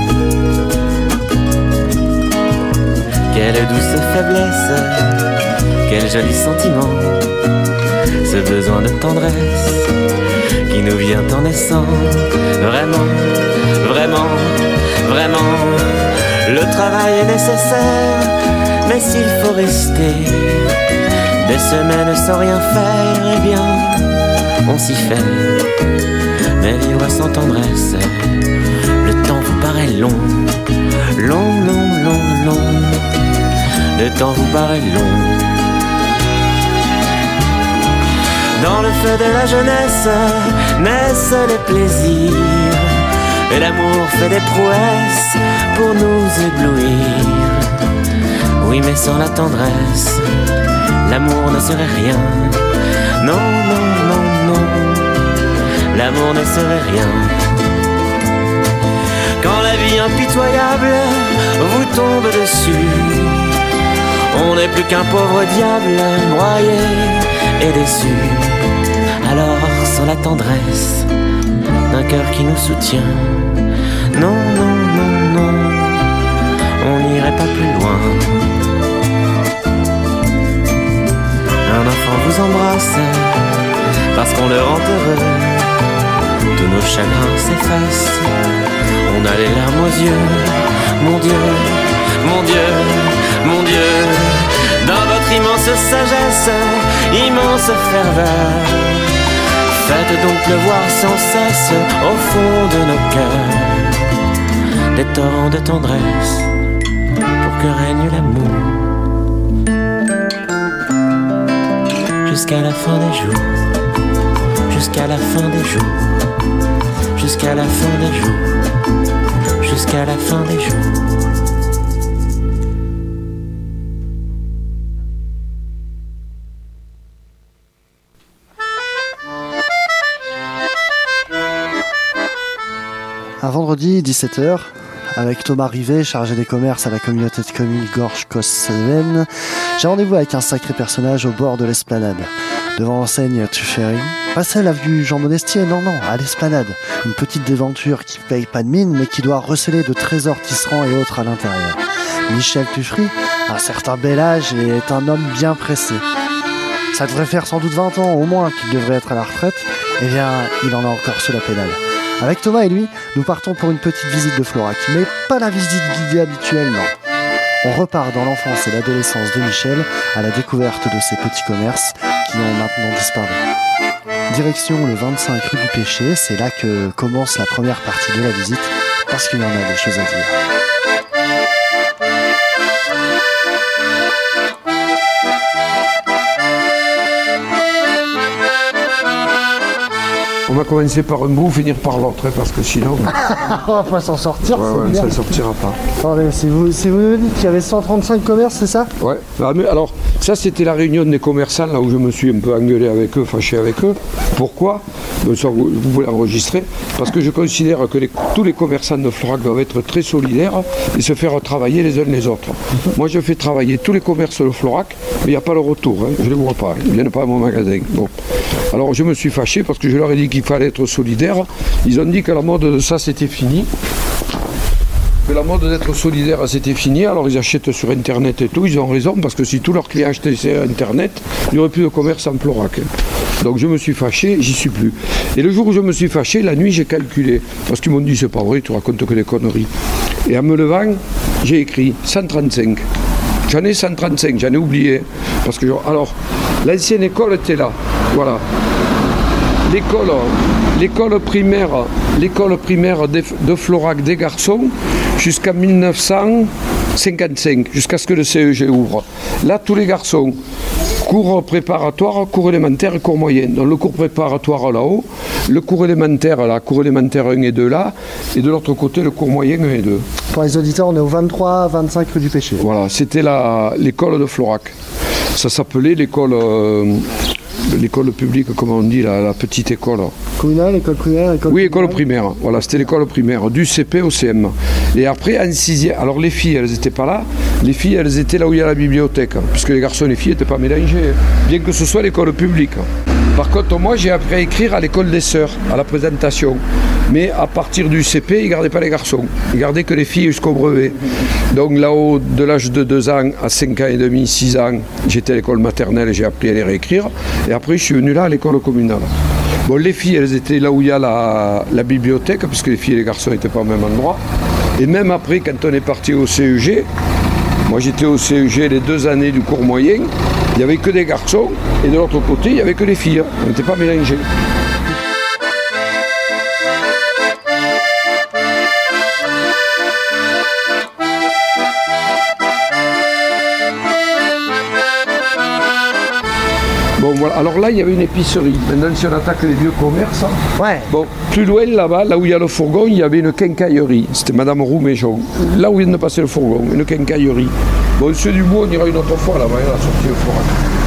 Quelle douce faiblesse, quel joli sentiment, ce besoin de tendresse qui nous vient en naissant. Vraiment, vraiment, vraiment, le travail est nécessaire, mais s'il faut rester des semaines sans rien faire, eh bien, on s'y fait. Mais vivre sans tendresse, le temps vous paraît long, long, long, long, long. Le temps vous paraît long. Dans le feu de la jeunesse naissent les plaisirs, et l'amour fait des prouesses pour nous éblouir. Oui, mais sans la tendresse, l'amour ne serait rien. Non, non, non, non, l'amour ne serait rien. Quand la vie impitoyable vous tombe dessus, on n'est plus qu'un pauvre diable broyé et déçu. Alors, sans la tendresse d'un cœur qui nous soutient, non, non, non, non, on n'irait pas plus loin. Un enfant vous embrasse parce qu'on le rend heureux. Tous nos chagrins s'effacent, on a les larmes aux yeux. Mon Dieu, mon Dieu, mon Dieu, dans votre immense sagesse, immense ferveur, faites donc pleuvoir sans cesse au fond de nos cœurs des torrents de tendresse pour que règne l'amour jusqu'à la fin des jours, jusqu'à la fin des jours, jusqu'à la fin des jours, jusqu'à la fin des jours. Un vendredi, dix-sept heures, avec Thomas Rivet, chargé des commerces à la communauté de communes Gorge-Cosseven, j'ai rendez-vous avec un sacré personnage au bord de l'esplanade. Devant l'enseigne Tuffery, pas celle avenue Jean Monestier, non, non, à l'esplanade. Une petite déventure qui paye pas de mine, mais qui doit receler de trésors tisserands et autres à l'intérieur. Michel Tuffery, un certain bel âge, et est un homme bien pressé. Ça devrait faire sans doute vingt ans au moins qu'il devrait être à la retraite, et bien, il en a encore sous la pédale. Avec Thomas et lui, nous partons pour une petite visite de Florac, mais pas la visite guidée habituelle, non. On repart dans l'enfance et l'adolescence de Michel à la découverte de ces petits commerces qui ont maintenant disparu. Direction le vingt-cinq rue du Péché, c'est là que commence la première partie de la visite, parce qu'il y en a des choses à dire. On va commencer par un bout, finir par l'autre, hein, parce que sinon... On va pas s'en sortir, ouais, c'est ouais, bien. ça ne sortira pas. Attendez, si vous, si vous me dites qu'il y avait cent trente-cinq commerces, c'est ça? Ouais. Alors, ça, c'était la réunion des commerçants, là où je me suis un peu engueulé avec eux, fâché avec eux. Pourquoi? Donc, ça, vous, vous pouvez l'enregistrer. Parce que je considère que les, tous les commerçants de Florac doivent être très solidaires et se faire travailler les uns les autres. Mm-hmm. Moi, je fais travailler tous les commerces de Florac, mais il n'y a pas le retour. Hein, je ne les vois pas. Ils ne viennent pas à mon magasin. Bon. Alors, je me suis fâché parce que je leur ai dit qu'il fallait être solidaire. Ils ont dit que la mode de ça c'était fini, que la mode d'être solidaire c'était fini, alors ils achètent sur internet et tout. Ils ont raison, parce que si tous leurs clients achetaient sur internet, il n'y aurait plus de commerce en Florac. Donc je me suis fâché, j'y suis plus. Et le jour où je me suis fâché, la nuit j'ai calculé, parce qu'ils m'ont dit c'est pas vrai, tu racontes que des conneries. Et en me levant, j'ai écrit cent trente-cinq. J'en ai cent trente-cinq, j'en ai oublié, parce que alors l'ancienne école était là, voilà. L'école, l'école primaire, l'école primaire de, de Florac des garçons jusqu'à mille neuf cent cinquante-cinq, jusqu'à ce que le C E G ouvre. Là, tous les garçons, cours préparatoire, cours élémentaire et cours moyen. Donc le cours préparatoire là-haut, le cours élémentaire là, cours élémentaire un et deux là, et de l'autre côté le cours moyen un et deux. Pour les auditeurs, on est au vingt-trois vingt-cinq rue du Péché. Voilà, c'était la, l'école de Florac. Ça s'appelait l'école... Euh, l'école publique, comme on dit, la, la petite école. Communale, école primaire, école Oui, primaire. école primaire. Voilà, c'était l'école primaire, du C P au C M. Et après, en sixième, alors les filles, elles n'étaient pas là. Les filles, elles étaient là où il y a la bibliothèque, puisque les garçons et les filles n'étaient pas mélangés, bien que ce soit l'école publique. Par contre, moi, j'ai appris à écrire à l'école des sœurs, à la présentation. Mais à partir du C P, ils ne gardaient pas les garçons. Ils gardaient que les filles jusqu'au brevet. Donc là-haut, de l'âge de deux ans à cinq ans et demi, six ans, j'étais à l'école maternelle et j'ai appris à les réécrire. Et après, je suis venu là à l'école communale. Bon, les filles, elles étaient là où il y a la, la bibliothèque, parce que les filles et les garçons n'étaient pas au même endroit. Et même après, quand on est parti au C E G, moi j'étais au C E G les deux années du cours moyen, il n'y avait que des garçons, et de l'autre côté, il n'y avait que les filles. On n'était pas mélangés. Bon, voilà. Alors là, il y avait une épicerie. Maintenant, si on attaque les vieux commerces, Ouais. bon, plus loin, là-bas, là où il y a le fourgon, il y avait une quincaillerie. C'était Madame Rouméjon. Là où vient de passer le fourgon, une quincaillerie. Bon, ceux du bois, on ira une autre fois, là-bas, il a sorti le fourgon.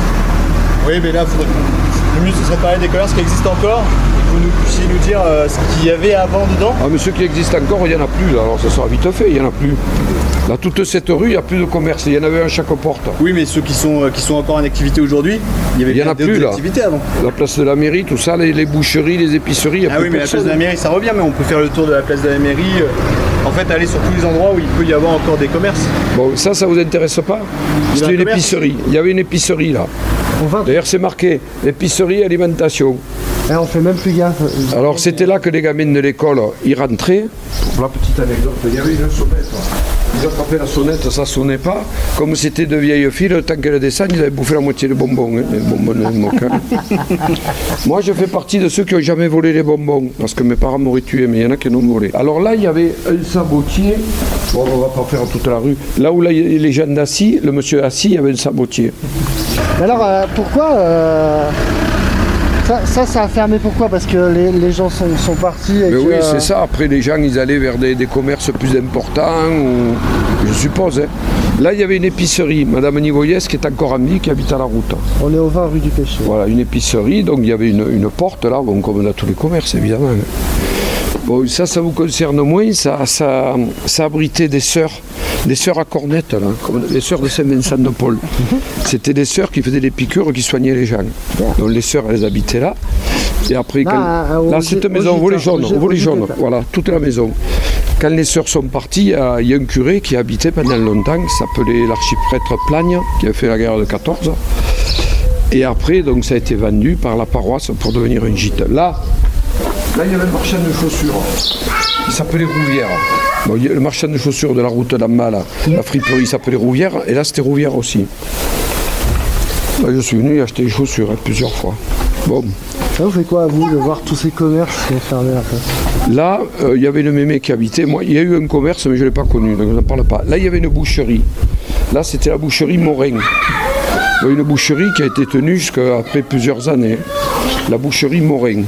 Oui, mais là, faudrait... le mieux, ce serait de parler des commerces qui existent encore et que vous nous puissiez nous dire euh, ce qu'il y avait avant dedans. Ah, mais ceux qui existent encore, il n'y en a plus, là. Alors ça sera vite fait, il n'y en a plus. Là, toute cette rue, il n'y a plus de commerce. Il y en avait un à chaque porte. Oui, mais ceux qui sont, euh, qui sont encore en activité aujourd'hui, il y avait Il y en a plus, là. activités avant. La place de la mairie, tout ça, les, les boucheries, les épiceries, il n'y a Ah plus oui, mais personne. la place de la mairie, ça revient, mais on peut faire le tour de la place de la mairie. euh, En fait, aller sur tous les endroits où il peut y avoir encore des commerces. Bon, ça, ça vous intéresse pas? Il y a C'était un une commerce épicerie. Il y avait une épicerie, là. On va. D'ailleurs, c'est marqué épicerie alimentation. Eh, on fait même plus gaffe. Alors, c'était là que les gamines de l'école, ils rentraient. Pour la petite anecdote, il y avait une sonnette. Ils attrapaient la sonnette, ça sonnait pas. Comme c'était de vieilles filles, le temps qu'elles descendent, ils avaient bouffé la moitié des bonbons. Hein, les bonbons de moque, hein. Moi, je fais partie de ceux qui n'ont jamais volé les bonbons, parce que mes parents m'auraient tué, mais il y en a qui en ont volé. Alors là, il y avait un sabotier. Bon, on va pas faire toute la rue. Là où là, il y a les gens d'assis, le monsieur assis, il y avait un sabotier. Alors, euh, pourquoi euh, ça, ça, ça a fermé pourquoi? Parce que les, les gens sont, sont partis et Mais que, oui, euh, c'est ça. Après, les gens, ils allaient vers des, des commerces plus importants, ou, je suppose. Hein. Là, il y avait une épicerie, Madame Nivoyès, qui est encore en vie, qui habite à la route. On est au vingt rue du Péché. Voilà, une épicerie, donc il y avait une, une porte là, bon, comme dans tous les commerces, évidemment. Bon, ça, ça vous concerne moins, ça, ça, ça abritait des sœurs, des sœurs à cornette, là, comme les sœurs de Saint-Vincent-de-Paul. C'était des sœurs qui faisaient des piqûres, qui soignaient les gens. Donc les sœurs, elles habitaient là. Et après, Là, quand- à- là au cette G- maison, au volet Gita, jaune, au G- volet au jaune, Gita. voilà, toute la maison. Quand les sœurs sont parties, il y, a- il y a un curé qui habitait pendant longtemps, qui s'appelait l'archiprêtre Plagne, qui a fait la guerre de quatorze. Et après, donc, ça a été vendu par la paroisse pour devenir un gîte. Là, là, il y avait un marchand de chaussures qui s'appelait Rouvière. Bon, il y a le marchand de chaussures de la route d'Amba, là, la friperie s'appelait Rouvière, et là, c'était Rouvière aussi. Là, je suis venu acheter des chaussures hein, plusieurs fois. Bon. Ça vous fait quoi à vous de voir tous ces commerces qui sont fermés après? Là, euh, il y avait une mémé qui habitait. Moi, il y a eu un commerce, mais je ne l'ai pas connu, donc je n'en parle pas. Là, il y avait une boucherie. Là, c'était la boucherie Morin. Bon, une boucherie qui a été tenue jusqu'à après plusieurs années. La boucherie Morin.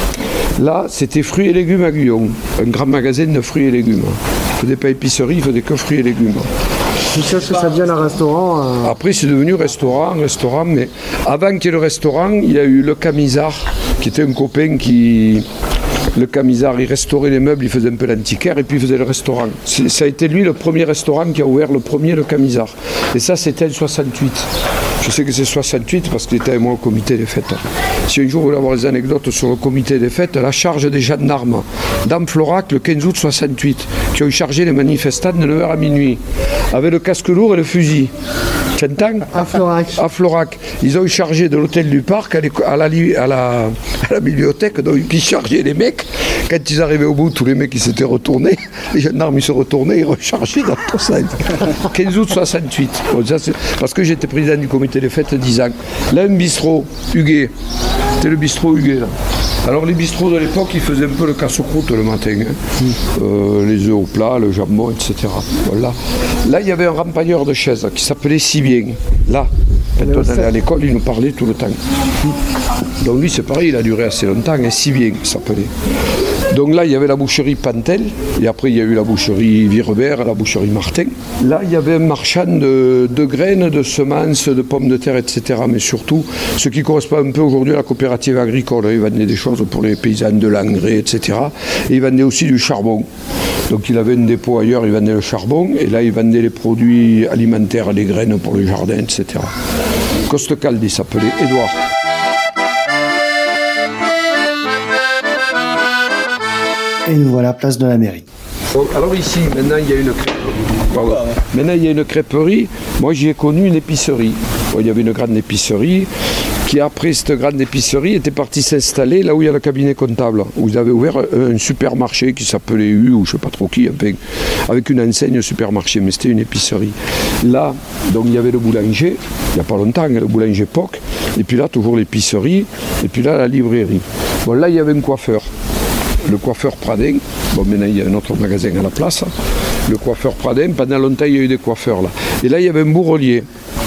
Là, c'était fruits et légumes à Guyon. Un grand magasin de fruits et légumes. Il ne faisait pas épicerie, il faisait que fruits et légumes. Jusqu'à ce que ça devienne un restaurant. euh, Après, c'est devenu restaurant, restaurant, mais avant qu'il y ait le restaurant, il y a eu le Camisard, qui était un copain qui... Le Camisard, il restaurait les meubles, il faisait un peu l'antiquaire et puis il faisait le restaurant. C'est- Ça a été lui le premier restaurant qui a ouvert le premier, le Camisard. Et ça, c'était en soixante-huit. Je sais que c'est soixante-huit parce qu'il était avec moi au comité des fêtes. Si un jour vous voulez avoir des anecdotes sur le comité des fêtes, la charge des gendarmes d'Amflorac le quinze août soixante-huit, qui ont chargé les manifestants de neuf heures à minuit, avec le casque lourd et le fusil. Tu entends? À Florac. À Florac. Ils ont chargé de l'hôtel du parc à, l'éco- à la, li- à, la, à la bibliothèque, donc ils chargeaient les mecs. Quand ils arrivaient au bout, tous les mecs ils s'étaient retournés. Les gendarmes ils se retournaient, ils rechargeaient dans tout ça. quinze août soixante-huit. Bon, ça, c'est parce que j'étais président du comité des fêtes dix ans. Là, un bistrot, Huguet. C'était le bistrot Huguet, là. Alors les bistrots de l'époque, ils faisaient un peu le casse-croûte le matin. Hein. Euh, les œufs au plat, le jambon, et cetera. Voilà. Là, il y avait un rempailleur de chaises qui s'appelait Sibien. Là, quand on allait à l'école, il nous parlait tout le temps. Donc lui, c'est pareil, il a duré assez longtemps, et Sibien, il s'appelait. Donc là, il y avait la boucherie Pantel, et après, il y a eu la boucherie Virebert, la boucherie Martin. Là, il y avait un marchand de, de graines, de semences, de pommes de terre, et cetera. Mais surtout, ce qui correspond un peu aujourd'hui à la coopérative agricole. Il vendait des choses pour les paysans, de l'engrais, et cetera. Et il vendait aussi du charbon. Donc il avait un dépôt ailleurs, il vendait le charbon, et là, il vendait les produits alimentaires, les graines pour le jardin, et cetera. Costecalde, il s'appelait Édouard. Et nous voilà, place de la mairie. Bon, alors ici, maintenant il y a une crêperie. Pardon. Maintenant il y a une crêperie. Moi j'y ai connu une épicerie. Bon, il y avait une grande épicerie qui après cette grande épicerie était partie s'installer là où il y a le cabinet comptable. Où ils avaient ouvert un supermarché qui s'appelait U ou je ne sais pas trop qui, enfin, avec une enseigne supermarché, mais c'était une épicerie. Là, donc il y avait le boulanger, il n'y a pas longtemps, le boulanger Poc, et puis là toujours l'épicerie, et puis là la librairie. Bon là il y avait un coiffeur. Le coiffeur Pradin, bon maintenant il y a un autre magasin à la place, le coiffeur Pradin, pendant longtemps il y a eu des coiffeurs là. Et là il y avait un bourrelier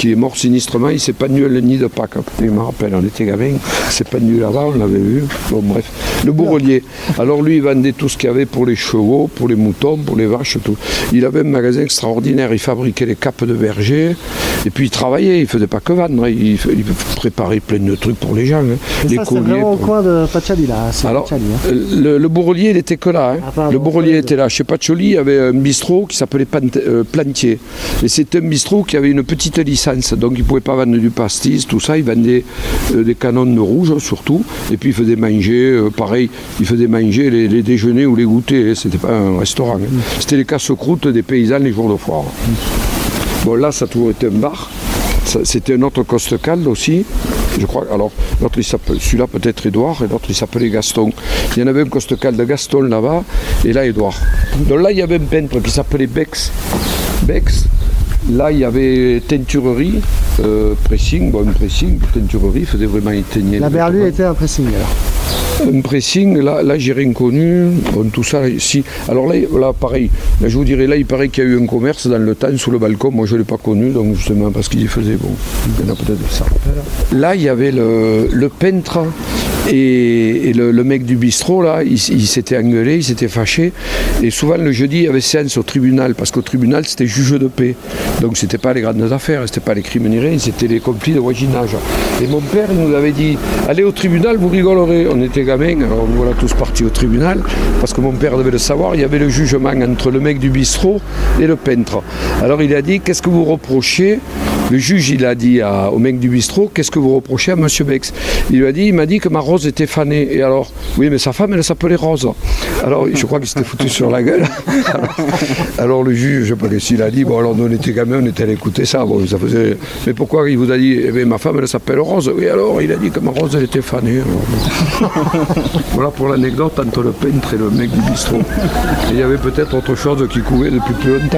qui est mort sinistrement, il s'est pendu à le nid de Pâques. Je me rappelle, on était gamins, il s'est pendu là-bas, on l'avait vu. Bon, bref. Le bourrelier. Alors lui, il vendait tout ce qu'il y avait pour les chevaux, pour les moutons, pour les vaches, tout. Il avait un magasin extraordinaire, il fabriquait les capes de berger, et puis il travaillait, il ne faisait pas que vendre, il, il préparait plein de trucs pour les gens. Hein. Les ça, c'est vraiment pour... au coin de Pachali, là. Alors, Pachali, hein. le, le bourrelier, il était que là. Hein. Ah, pardon, le bourrelier était là. Chez Pacholi, il y avait un bistrot qui s'appelait euh, Plantier. Et c'était un bistrot qui avait une petite licence, donc il ne pouvait pas vendre du pastis, tout ça, il vendait euh, des canons de rouge, surtout, et puis il faisait manger, euh, pareil, il faisait manger les, les déjeuners ou les goûters, hein. C'était pas un restaurant. Hein. C'était les casse-croûtes des paysans les jours de foire. Bon, là, ça a toujours été un bar. Ça, c'était un autre Costecalde aussi, je crois. Alors, l'autre, il s'appelle, celui-là peut-être Édouard, et l'autre, il s'appelait Gaston. Il y en avait un Costecalde de Gaston là-bas, et là, Édouard. Donc là, il y avait un peintre qui s'appelait Bex. Bex. Là, il y avait teinturerie, euh, pressing, bon, un pressing, teinturerie, il faisait vraiment éteigner. La Berlu était un pressing, alors. Un pressing, là, là j'ai rien connu, bon, tout ça, si. Alors là, là, pareil, là, je vous dirais, là, il paraît qu'il y a eu un commerce dans le temps, sous le balcon, moi je ne l'ai pas connu, donc justement, parce qu'il y faisait, bon, il y en a peut-être ça. Là, il y avait le, le peintre et, et le, le mec du bistrot, là, il, il s'était engueulé, il s'était fâché, et souvent, le jeudi, il y avait séance au tribunal, parce qu'au tribunal, c'était juge de paix, donc c'était pas les grandes affaires, c'était pas les crimes ni rien, c'était les conflits de voisinage. Et mon père, il nous avait dit, allez au tribunal, vous rigolerez, on était gamins, alors nous voilà tous partis au tribunal, parce que mon père devait le savoir, il y avait le jugement entre le mec du bistrot et le peintre. Alors il a dit, qu'est-ce que vous reprochez? Le juge, il a dit à, au mec du bistrot, qu'est-ce que vous reprochez à monsieur Bex? Il lui a dit, il m'a dit que ma Rose était fanée. Et alors, oui, mais sa femme, elle s'appelait Rose. Alors, je crois qu'il s'était foutu sur la gueule. Alors, alors le juge, je ne sais pas s'il a dit, bon, alors nous, on était gamins, on était allés écouter ça. Bon, ça faisait... Mais pourquoi il vous a dit, eh bien, ma femme, elle s'appelle Rose? Oui, alors, il a dit que ma Rose, elle était fanée. Alors... Voilà pour l'anecdote entre le peintre et le mec du bistrot. Et il y avait peut-être autre chose qui couvait depuis plus longtemps.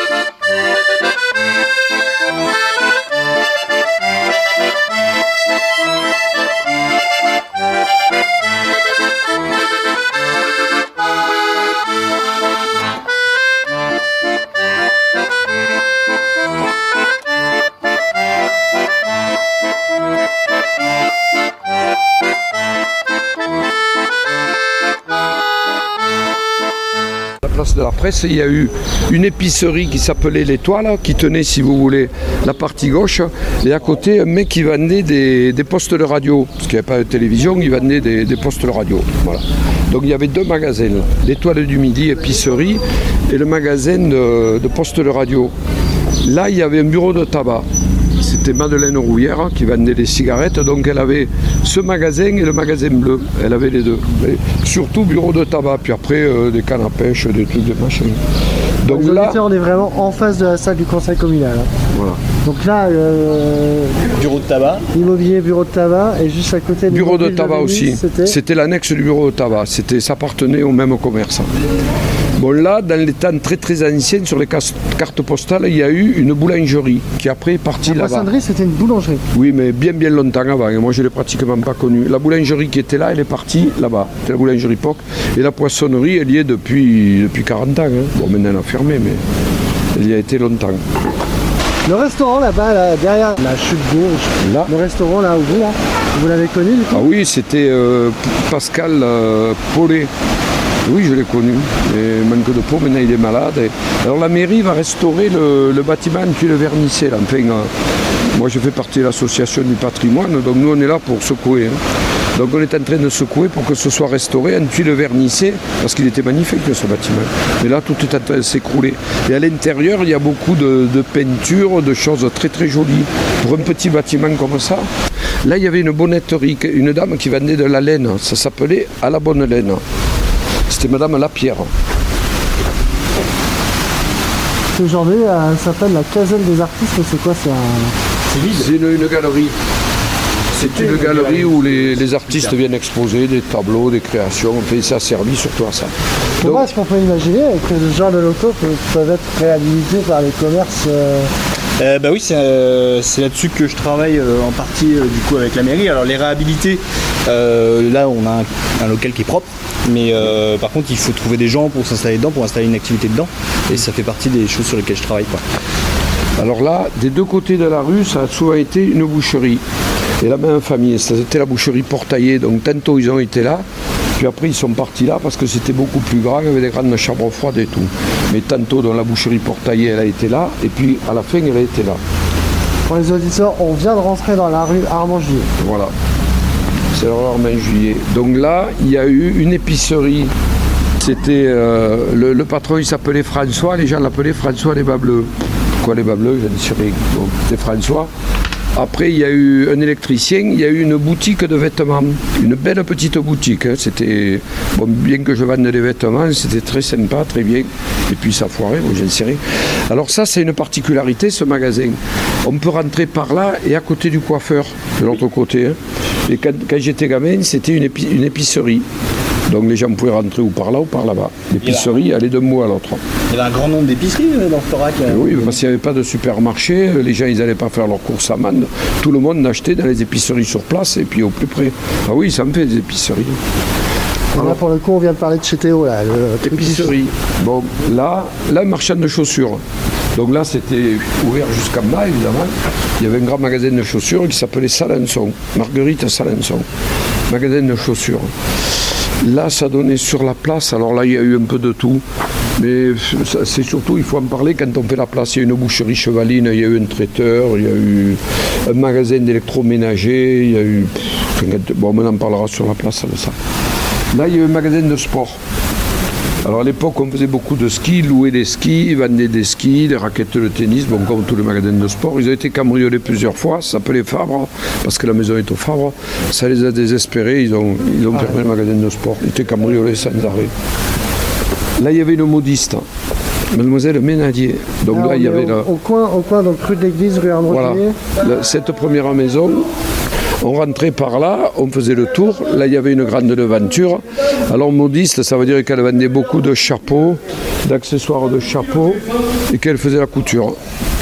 De la presse, il y a eu une épicerie qui s'appelait l'Étoile, qui tenait, si vous voulez, la partie gauche, et à côté, un mec qui vendait des, des postes de radio, parce qu'il n'y avait pas de télévision, il vendait des, des postes de radio. Voilà. Donc il y avait deux magasins, l'Étoile du Midi, épicerie, et le magasin de, de postes de radio. Là, il y avait un bureau de tabac. C'était Madeleine Rouillère qui vendait des cigarettes, donc elle avait ce magasin et le magasin bleu, elle avait les deux. Et surtout bureau de tabac, puis après euh, des cannes à pêche, des trucs de machin. Donc les là, on est vraiment en face de la salle du conseil communal. Hein. Voilà. Donc là, euh, bureau de tabac. Immobilier, bureau de tabac, et juste à côté de bureau de tabac aussi. C'était, c'était l'annexe du bureau de tabac. C'était, ça appartenait au même commerçant. Bon là, dans les temps très très anciens, sur les cartes postales, il y a eu une boulangerie qui après est partie là-bas. La poissonnerie, c'était une boulangerie. Oui, mais bien bien longtemps avant. Et moi, je ne l'ai pratiquement pas connue. La boulangerie qui était là, elle est partie là-bas. C'était la boulangerie Poc. Et la poissonnerie, elle y est depuis, depuis quarante ans. Hein. Bon, maintenant elle a fermé, mais elle y a été longtemps. Le restaurant là-bas, là, derrière la chute gauche, là. Le restaurant là où vous, là, vous l'avez connu du coup? Ah oui, c'était euh, Pascal euh, Paulet. Oui, je l'ai connu. Il manque de peau, maintenant il est malade. Et... Alors la mairie va restaurer le, le bâtiment puis le vernisser. Là. Enfin, euh, moi je fais partie de l'association du patrimoine, donc nous on est là pour secouer. Hein. Donc on est en train de secouer pour que ce soit restauré, en puis le vernissé, parce qu'il était magnifique ce bâtiment. Mais là tout est en train de s'écrouler. Et à l'intérieur il y a beaucoup de, de peintures, de choses très très jolies. Pour un petit bâtiment comme ça, là il y avait une bonnetterie, une dame qui vendait de la laine, ça s'appelait À la Bonne Laine. C'était Madame Lapierre. Aujourd'hui, ça s'appelle la Caserne des artistes, c'est quoi? C'est un... C'est une, une galerie. C'est une galerie où les, les artistes viennent exposer des tableaux, des créations. Enfin, ça a servi surtout à ça. Comment Donc, est-ce qu'on peut imaginer que ce genre de locaux peuvent être réhabilités par les commerces euh... Euh, bah oui, c'est, euh, c'est là-dessus que je travaille euh, en partie euh, du coup avec la mairie. Alors les réhabiliter, euh, là on a un, un local qui est propre, mais euh, par contre il faut trouver des gens pour s'installer dedans, pour installer une activité dedans, et ça fait partie des choses sur lesquelles je travaille, quoi. Alors là, des deux côtés de la rue, ça a souvent été une boucherie. Et la même famille, c'était la boucherie Portailler. Donc tantôt ils ont été là, puis après ils sont partis là parce que c'était beaucoup plus grand, il y avait des grandes chambres froides et tout. Mais tantôt dans la boucherie Portailler, elle a été là, et puis à la fin, elle a été là. Pour les auditeurs, on vient de rentrer dans la rue Armand-Juillet. Voilà, c'est la rue Armand-Juillet. Donc là, il y a eu une épicerie. C'était euh, le, le patron, il s'appelait François, les gens l'appelaient François les bas bleus. Quoi les bas bleus, je ne sais rien. Donc c'était François. Après, il y a eu un électricien, il y a eu une boutique de vêtements, une belle petite boutique. Hein. C'était, bon, bien que je vende des vêtements, c'était très sympa, très bien. Et puis ça foirait, bon, j'en sais rien. Alors ça, c'est une particularité, ce magasin. On peut rentrer par là et à côté du coiffeur, de l'autre côté. Hein. Et quand, quand j'étais gamin, c'était une, épi- une épicerie. Donc les gens pouvaient rentrer ou par là ou par là-bas. L'épicerie allait d'un bout à l'autre. Il y avait un grand nombre d'épiceries dans le Florac. Euh, oui, parce qu'il n'y avait pas de supermarché, les gens ils n'allaient pas faire leurs courses à Mende. Tout le monde achetait dans les épiceries sur place et puis au plus près. Ah oui, ça me fait des épiceries. Alors, là pour le coup on vient de parler de chez Théo là. Le épicerie. Bon, là, là, marchand de chaussures. Donc là c'était ouvert jusqu'en bas évidemment. Il y avait un grand magasin de chaussures qui s'appelait Salençon, Marguerite Salençon. Magasin de chaussures. Là, ça donnait sur la place. Alors là, il y a eu un peu de tout. Mais c'est surtout, il faut en parler quand on fait la place. Il y a eu une boucherie chevaline, il y a eu un traiteur, il y a eu un magasin d'électroménager, il y a eu... Bon, on en parlera sur la place de ça. Là, il y a eu un magasin de sport. Alors à l'époque, on faisait beaucoup de ski, louer des skis, vendait des skis, des raquettes de tennis, bon, comme tous les magasins de sport. Ils ont été cambriolés plusieurs fois, ça s'appelait Fabre, parce que la maison est au Fabre. Ça les a désespérés, ils ont, ils ont fermé le magasin de sport. Ils étaient cambriolés sans arrêt. Là, il y avait une modiste, Mademoiselle Ménadier. Donc alors, là, il y avait... Au, la... au coin, au coin, donc rue de l'Église, rue Armand-Juillet. Voilà, cette première maison... On rentrait par là, on faisait le tour. Là, il y avait une grande devanture. Alors, modiste, ça veut dire qu'elle vendait beaucoup de chapeaux, d'accessoires de chapeaux, et qu'elle faisait la couture.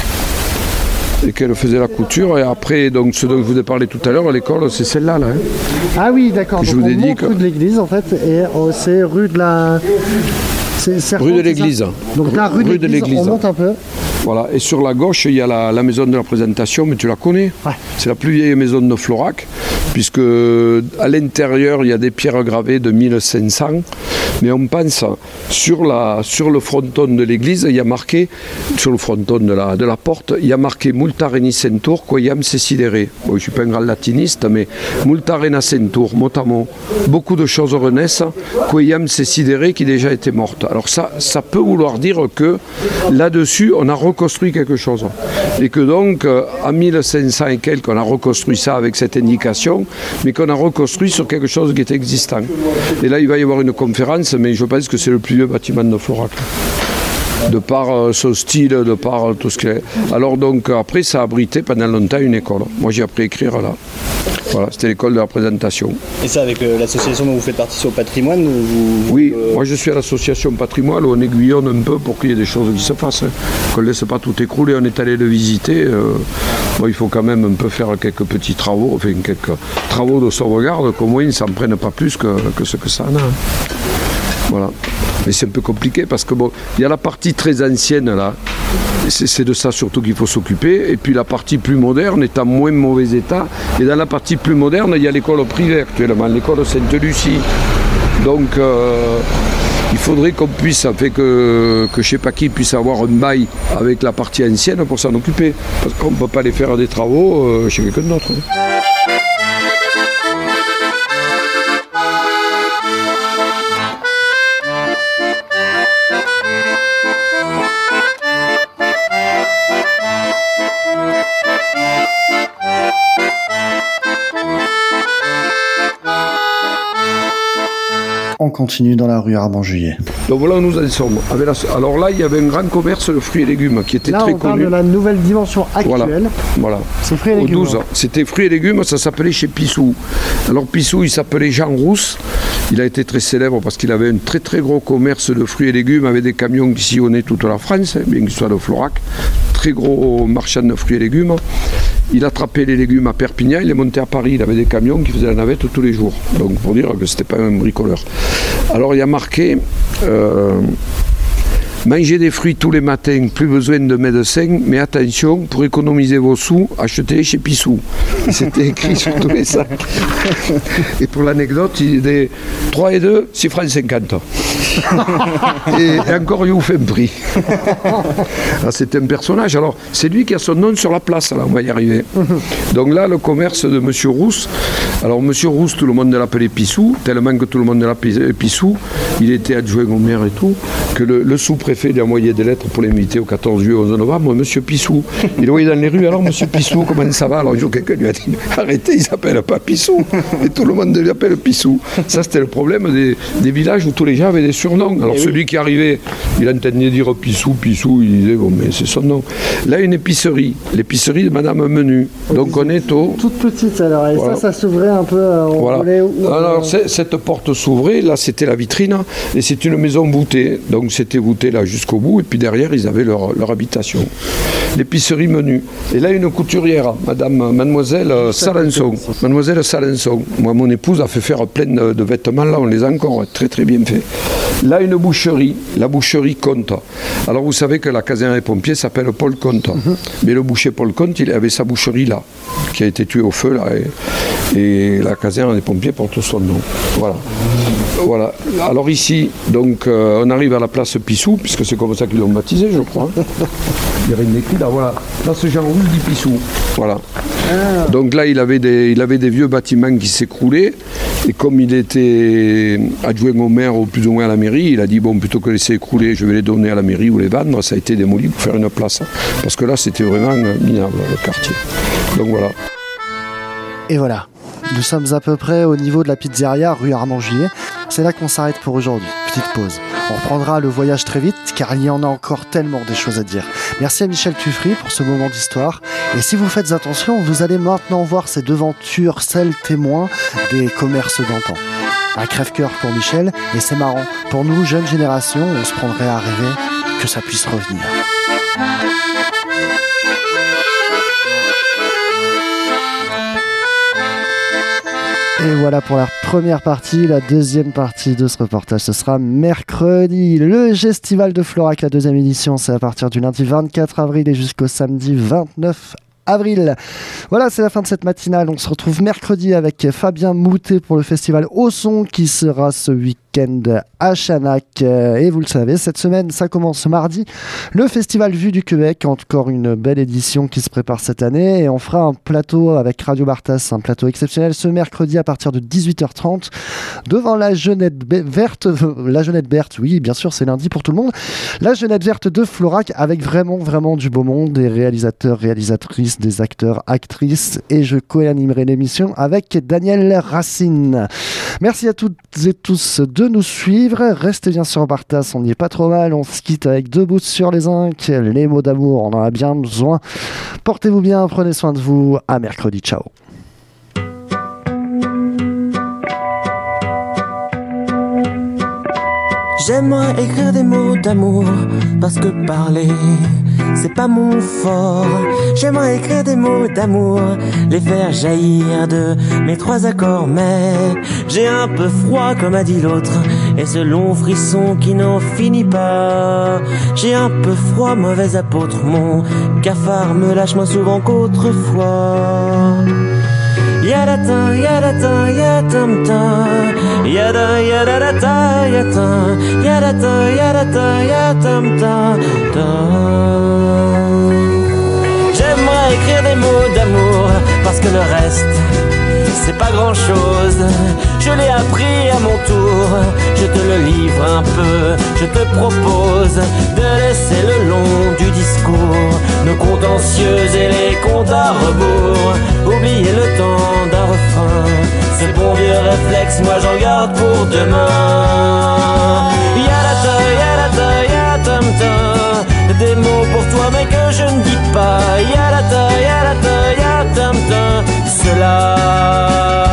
Et qu'elle faisait la couture. Et après, donc, ce dont je vous ai parlé tout à l'heure, à l'école, c'est celle-là. Là, hein. Ah oui, d'accord. Je donc vous ai on dit monte que... rue de l'Église, en fait, et oh, c'est rue de la... C'est, c'est rue de l'Église. Donc là, rue, rue de l'Église, on monte un peu. Voilà, et sur la gauche, il y a la, la maison de la présentation, mais tu la connais. Ouais. C'est la plus vieille maison de Florac, puisque à l'intérieur, il y a des pierres gravées de mille cinq cents. Mais on pense, sur, la, sur le fronton de l'église, il y a marqué, sur le fronton de la, de la porte, il y a marqué Multa renicentur, quoiam sesidere. Bon, je ne suis pas un grand latiniste, mais Multa renacentur, mot à mot. Beaucoup de choses renaissent, quoiam sesidere, qui déjà était morte. Alors ça, ça peut vouloir dire que là-dessus, on a reconstruit quelque chose. Et que donc, en mille cinq cents et quelques, on a reconstruit ça avec cette indication, mais qu'on a reconstruit sur quelque chose qui était existant. Et là, il va y avoir une conférence, mais je pense que c'est le plus vieux bâtiment de Florac. De par euh, son style, de par euh, tout ce qu'il est. Alors donc, après, ça a abrité pendant longtemps une école. Moi, j'ai appris à écrire là. Voilà, c'était l'école de la présentation. Et ça, avec euh, l'association dont vous faites partie sur le patrimoine vous, Oui, euh... moi je suis à l'association patrimoine où on aiguillonne un peu pour qu'il y ait des choses qui se fassent. Hein. Qu'on ne laisse pas tout écrouler, on est allé le visiter. Euh, bon, il faut quand même un peu faire quelques petits travaux, enfin quelques travaux de sauvegarde, qu'au moins ils ne s'en prennent pas plus que, que ce que ça en a. Hein. Voilà. Mais c'est un peu compliqué parce que bon, il y a la partie très ancienne là, c'est, c'est de ça surtout qu'il faut s'occuper, et puis la partie plus moderne est en moins mauvais état, et dans la partie plus moderne, il y a l'école privée actuellement, l'école Sainte-Lucie. Donc euh, il faudrait qu'on puisse, fait que, que je ne sais pas qui puisse avoir un bail avec la partie ancienne pour s'en occuper, parce qu'on ne peut pas aller faire des travaux euh, chez quelqu'un d'autre. On continue dans la rue Armand-Juillet. Donc voilà où nous en sommes. Alors là, il y avait un grand commerce de fruits et légumes qui était là, très on parle connu. de la nouvelle dimension actuelle. Voilà. voilà. C'est fruits et légumes. Au douze, c'était fruits et légumes, ça s'appelait chez Pissou. Alors Pissou, il s'appelait Jean Rousse. Il a été très célèbre parce qu'il avait un très très gros commerce de fruits et légumes avec des camions qui sillonnaient toute la France, bien qu'il soit de Florac. Très gros marchand de fruits et légumes. Il attrapait les légumes à Perpignan, il est monté à Paris, il avait des camions qui faisaient la navette tous les jours. Donc pour dire que c'était pas un bricoleur. Alors il y a marqué euh, Mangez des fruits tous les matins, plus besoin de médecin, mais attention, pour économiser vos sous, achetez chez Pissou. C'était écrit sur tous les sacs. Et pour l'anecdote, il est des trois et deux, six francs cinquante. Et, et encore, il vous fait un prix. C'est un personnage. Alors, c'est lui qui a son nom sur la place, là, on va y arriver. Donc là, le commerce de M. Rousse. Alors, M. Rousse, tout le monde l'appelait Pissou, tellement que tout le monde l'appelait Pissou. Il était adjoint au maire et tout, que le, le sous-préfet lui a envoyé des lettres pour l'inviter au quatorze juillet, onze novembre, M. Pissou. Il le voyait dans les rues, alors M. Pissou, comment ça va? Alors, un jour, quelqu'un lui a dit, arrêtez, il s'appelle pas Pissou. Et tout le monde l'appelle Pissou. Ça, c'était le problème des, des villages où tous les gens avaient des surnoms. Alors, et celui oui. qui arrivait, il entendait dire Pissou, Pissou, il disait, bon, mais c'est son nom. Là, une épicerie, l'épicerie de Madame Menu. Donc, on est au... Toute petite, alors, et voilà. ça, ça s'ouvrait un peu, euh, on voilà. voulait... Où, alors, euh... cette porte s'ouvrait, là, c'était la vitrine, et c'est une maison voûtée. Donc, c'était voûté là jusqu'au bout, et puis derrière, ils avaient leur, leur habitation. L'épicerie Menu. Et là, une couturière, Madame, Mademoiselle Salençon. Mademoiselle Salençon. Moi, mon épouse a fait faire plein de, de vêtements, là, on les a encore très, très bien fait. Là, une boucherie, la boucherie Comte. Alors, vous savez que la caserne des pompiers s'appelle Paul Comte. Mm-hmm. Mais le boucher Paul Comte, il avait sa boucherie là, qui a été tué au feu, là. Et, et la caserne des pompiers porte son nom. Voilà. Voilà. Alors ici, donc, euh, on arrive à la place Pissou, puisque c'est comme ça qu'ils l'ont baptisé, je crois. Il y avait une écrit là, voilà. Place Jean-Rouge dit Pissou. Voilà. Ah. Donc là, il avait, des, il avait des vieux bâtiments qui s'écroulaient. Et comme il était adjoint au maire, ou plus ou moins à la mairie, il a dit, bon, plutôt que laisser écrouler, je vais les donner à la mairie ou les vendre. Ça a été démoli pour faire une place. Parce que là, c'était vraiment minable, le quartier. Donc voilà. Et voilà. Nous sommes à peu près au niveau de la pizzeria rue Armand Juillet. C'est là qu'on s'arrête pour aujourd'hui. Petite pause. On reprendra le voyage très vite car il y en a encore tellement des choses à dire. Merci à Michel Tuffry pour ce moment d'histoire. Et si vous faites attention, vous allez maintenant voir ces devantures, celles témoins des commerces d'antan. Un crève-cœur pour Michel et c'est marrant. Pour nous, jeunes générations, on se prendrait à rêver que ça puisse revenir. Et voilà pour la première partie. La deuxième partie de ce reportage, ce sera mercredi. Le Gestival de Florac, la deuxième édition, c'est à partir du lundi vingt-quatre avril et jusqu'au samedi vingt-neuf avril. Voilà, c'est la fin de cette matinale. On se retrouve mercredi avec Fabien Moutet pour le festival Au Son qui sera ce week-end à Chanac. Et vous le savez, cette semaine, ça commence mardi. Le festival Vue du Québec, encore une belle édition qui se prépare cette année. Et on fera un plateau avec Radio Bartas, un plateau exceptionnel ce mercredi à partir de dix-huit heures trente devant la Jeunette Verte. La Jeunette Verte, oui, bien sûr, c'est lundi pour tout le monde. La Jeunette Verte de Florac avec vraiment, vraiment du beau monde, des réalisateurs, réalisatrices, des acteurs, actrices. Et je co-animerai l'émission avec Daniel Racine. Merci à toutes et tous de nous suivre. Restez bien sur Bartas, on n'y est pas trop mal. On se quitte avec deux bouts sur les zincs. Les mots d'amour, on en a bien besoin. Portez-vous bien, prenez soin de vous. À mercredi, ciao. J'aimerais écrire des mots d'amour, parce que parler, c'est pas mon fort. J'aimerais écrire des mots d'amour, les faire jaillir de mes trois accords. Mais j'ai un peu froid, comme a dit l'autre, et ce long frisson qui n'en finit pas. J'ai un peu froid, mauvais apôtre, mon cafard me lâche moins souvent qu'autrefois. Yadata, yadata, yatamta, yada, yadata, yata, yadata, yadata, yatamta, ta. J'aimerais écrire des mots d'amour, parce que le reste, c'est pas grand chose. Je l'ai appris à mon tour, je te le livre un peu. Je te propose de laisser le long du discours nos contentieux et les comptes à rebours. Oublier le temps d'un refrain, ce bon vieux réflexe, moi j'en garde pour demain. Yadata, yadata, yatamta, des mots pour toi mais que je ne dis pas. Yadata, yadata, yatamta, cela.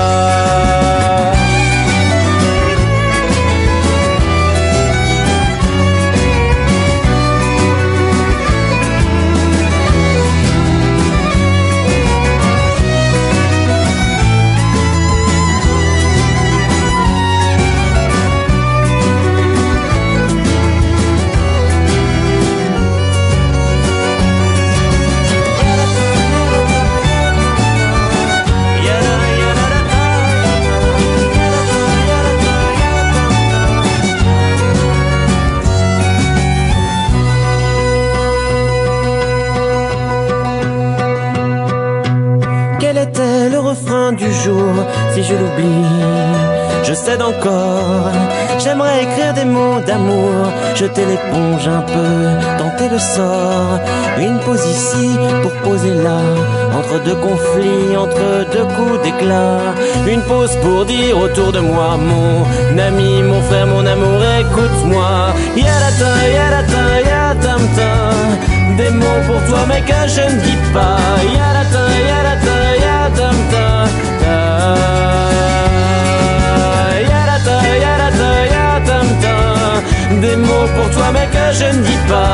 encore. J'aimerais écrire des mots d'amour, jeter l'éponge un peu, tenter le sort. Une pause ici pour poser là, entre deux conflits, entre deux coups d'éclat. Une pause pour dire autour de moi, mon ami, mon frère, mon amour, écoute-moi. Yadata, yadata, yadamta, des mots pour toi mais que je ne dis pas. Yadata, yadata, yadamta, yadata, yadata, yadamta, des mots pour toi mais que je ne dis pas.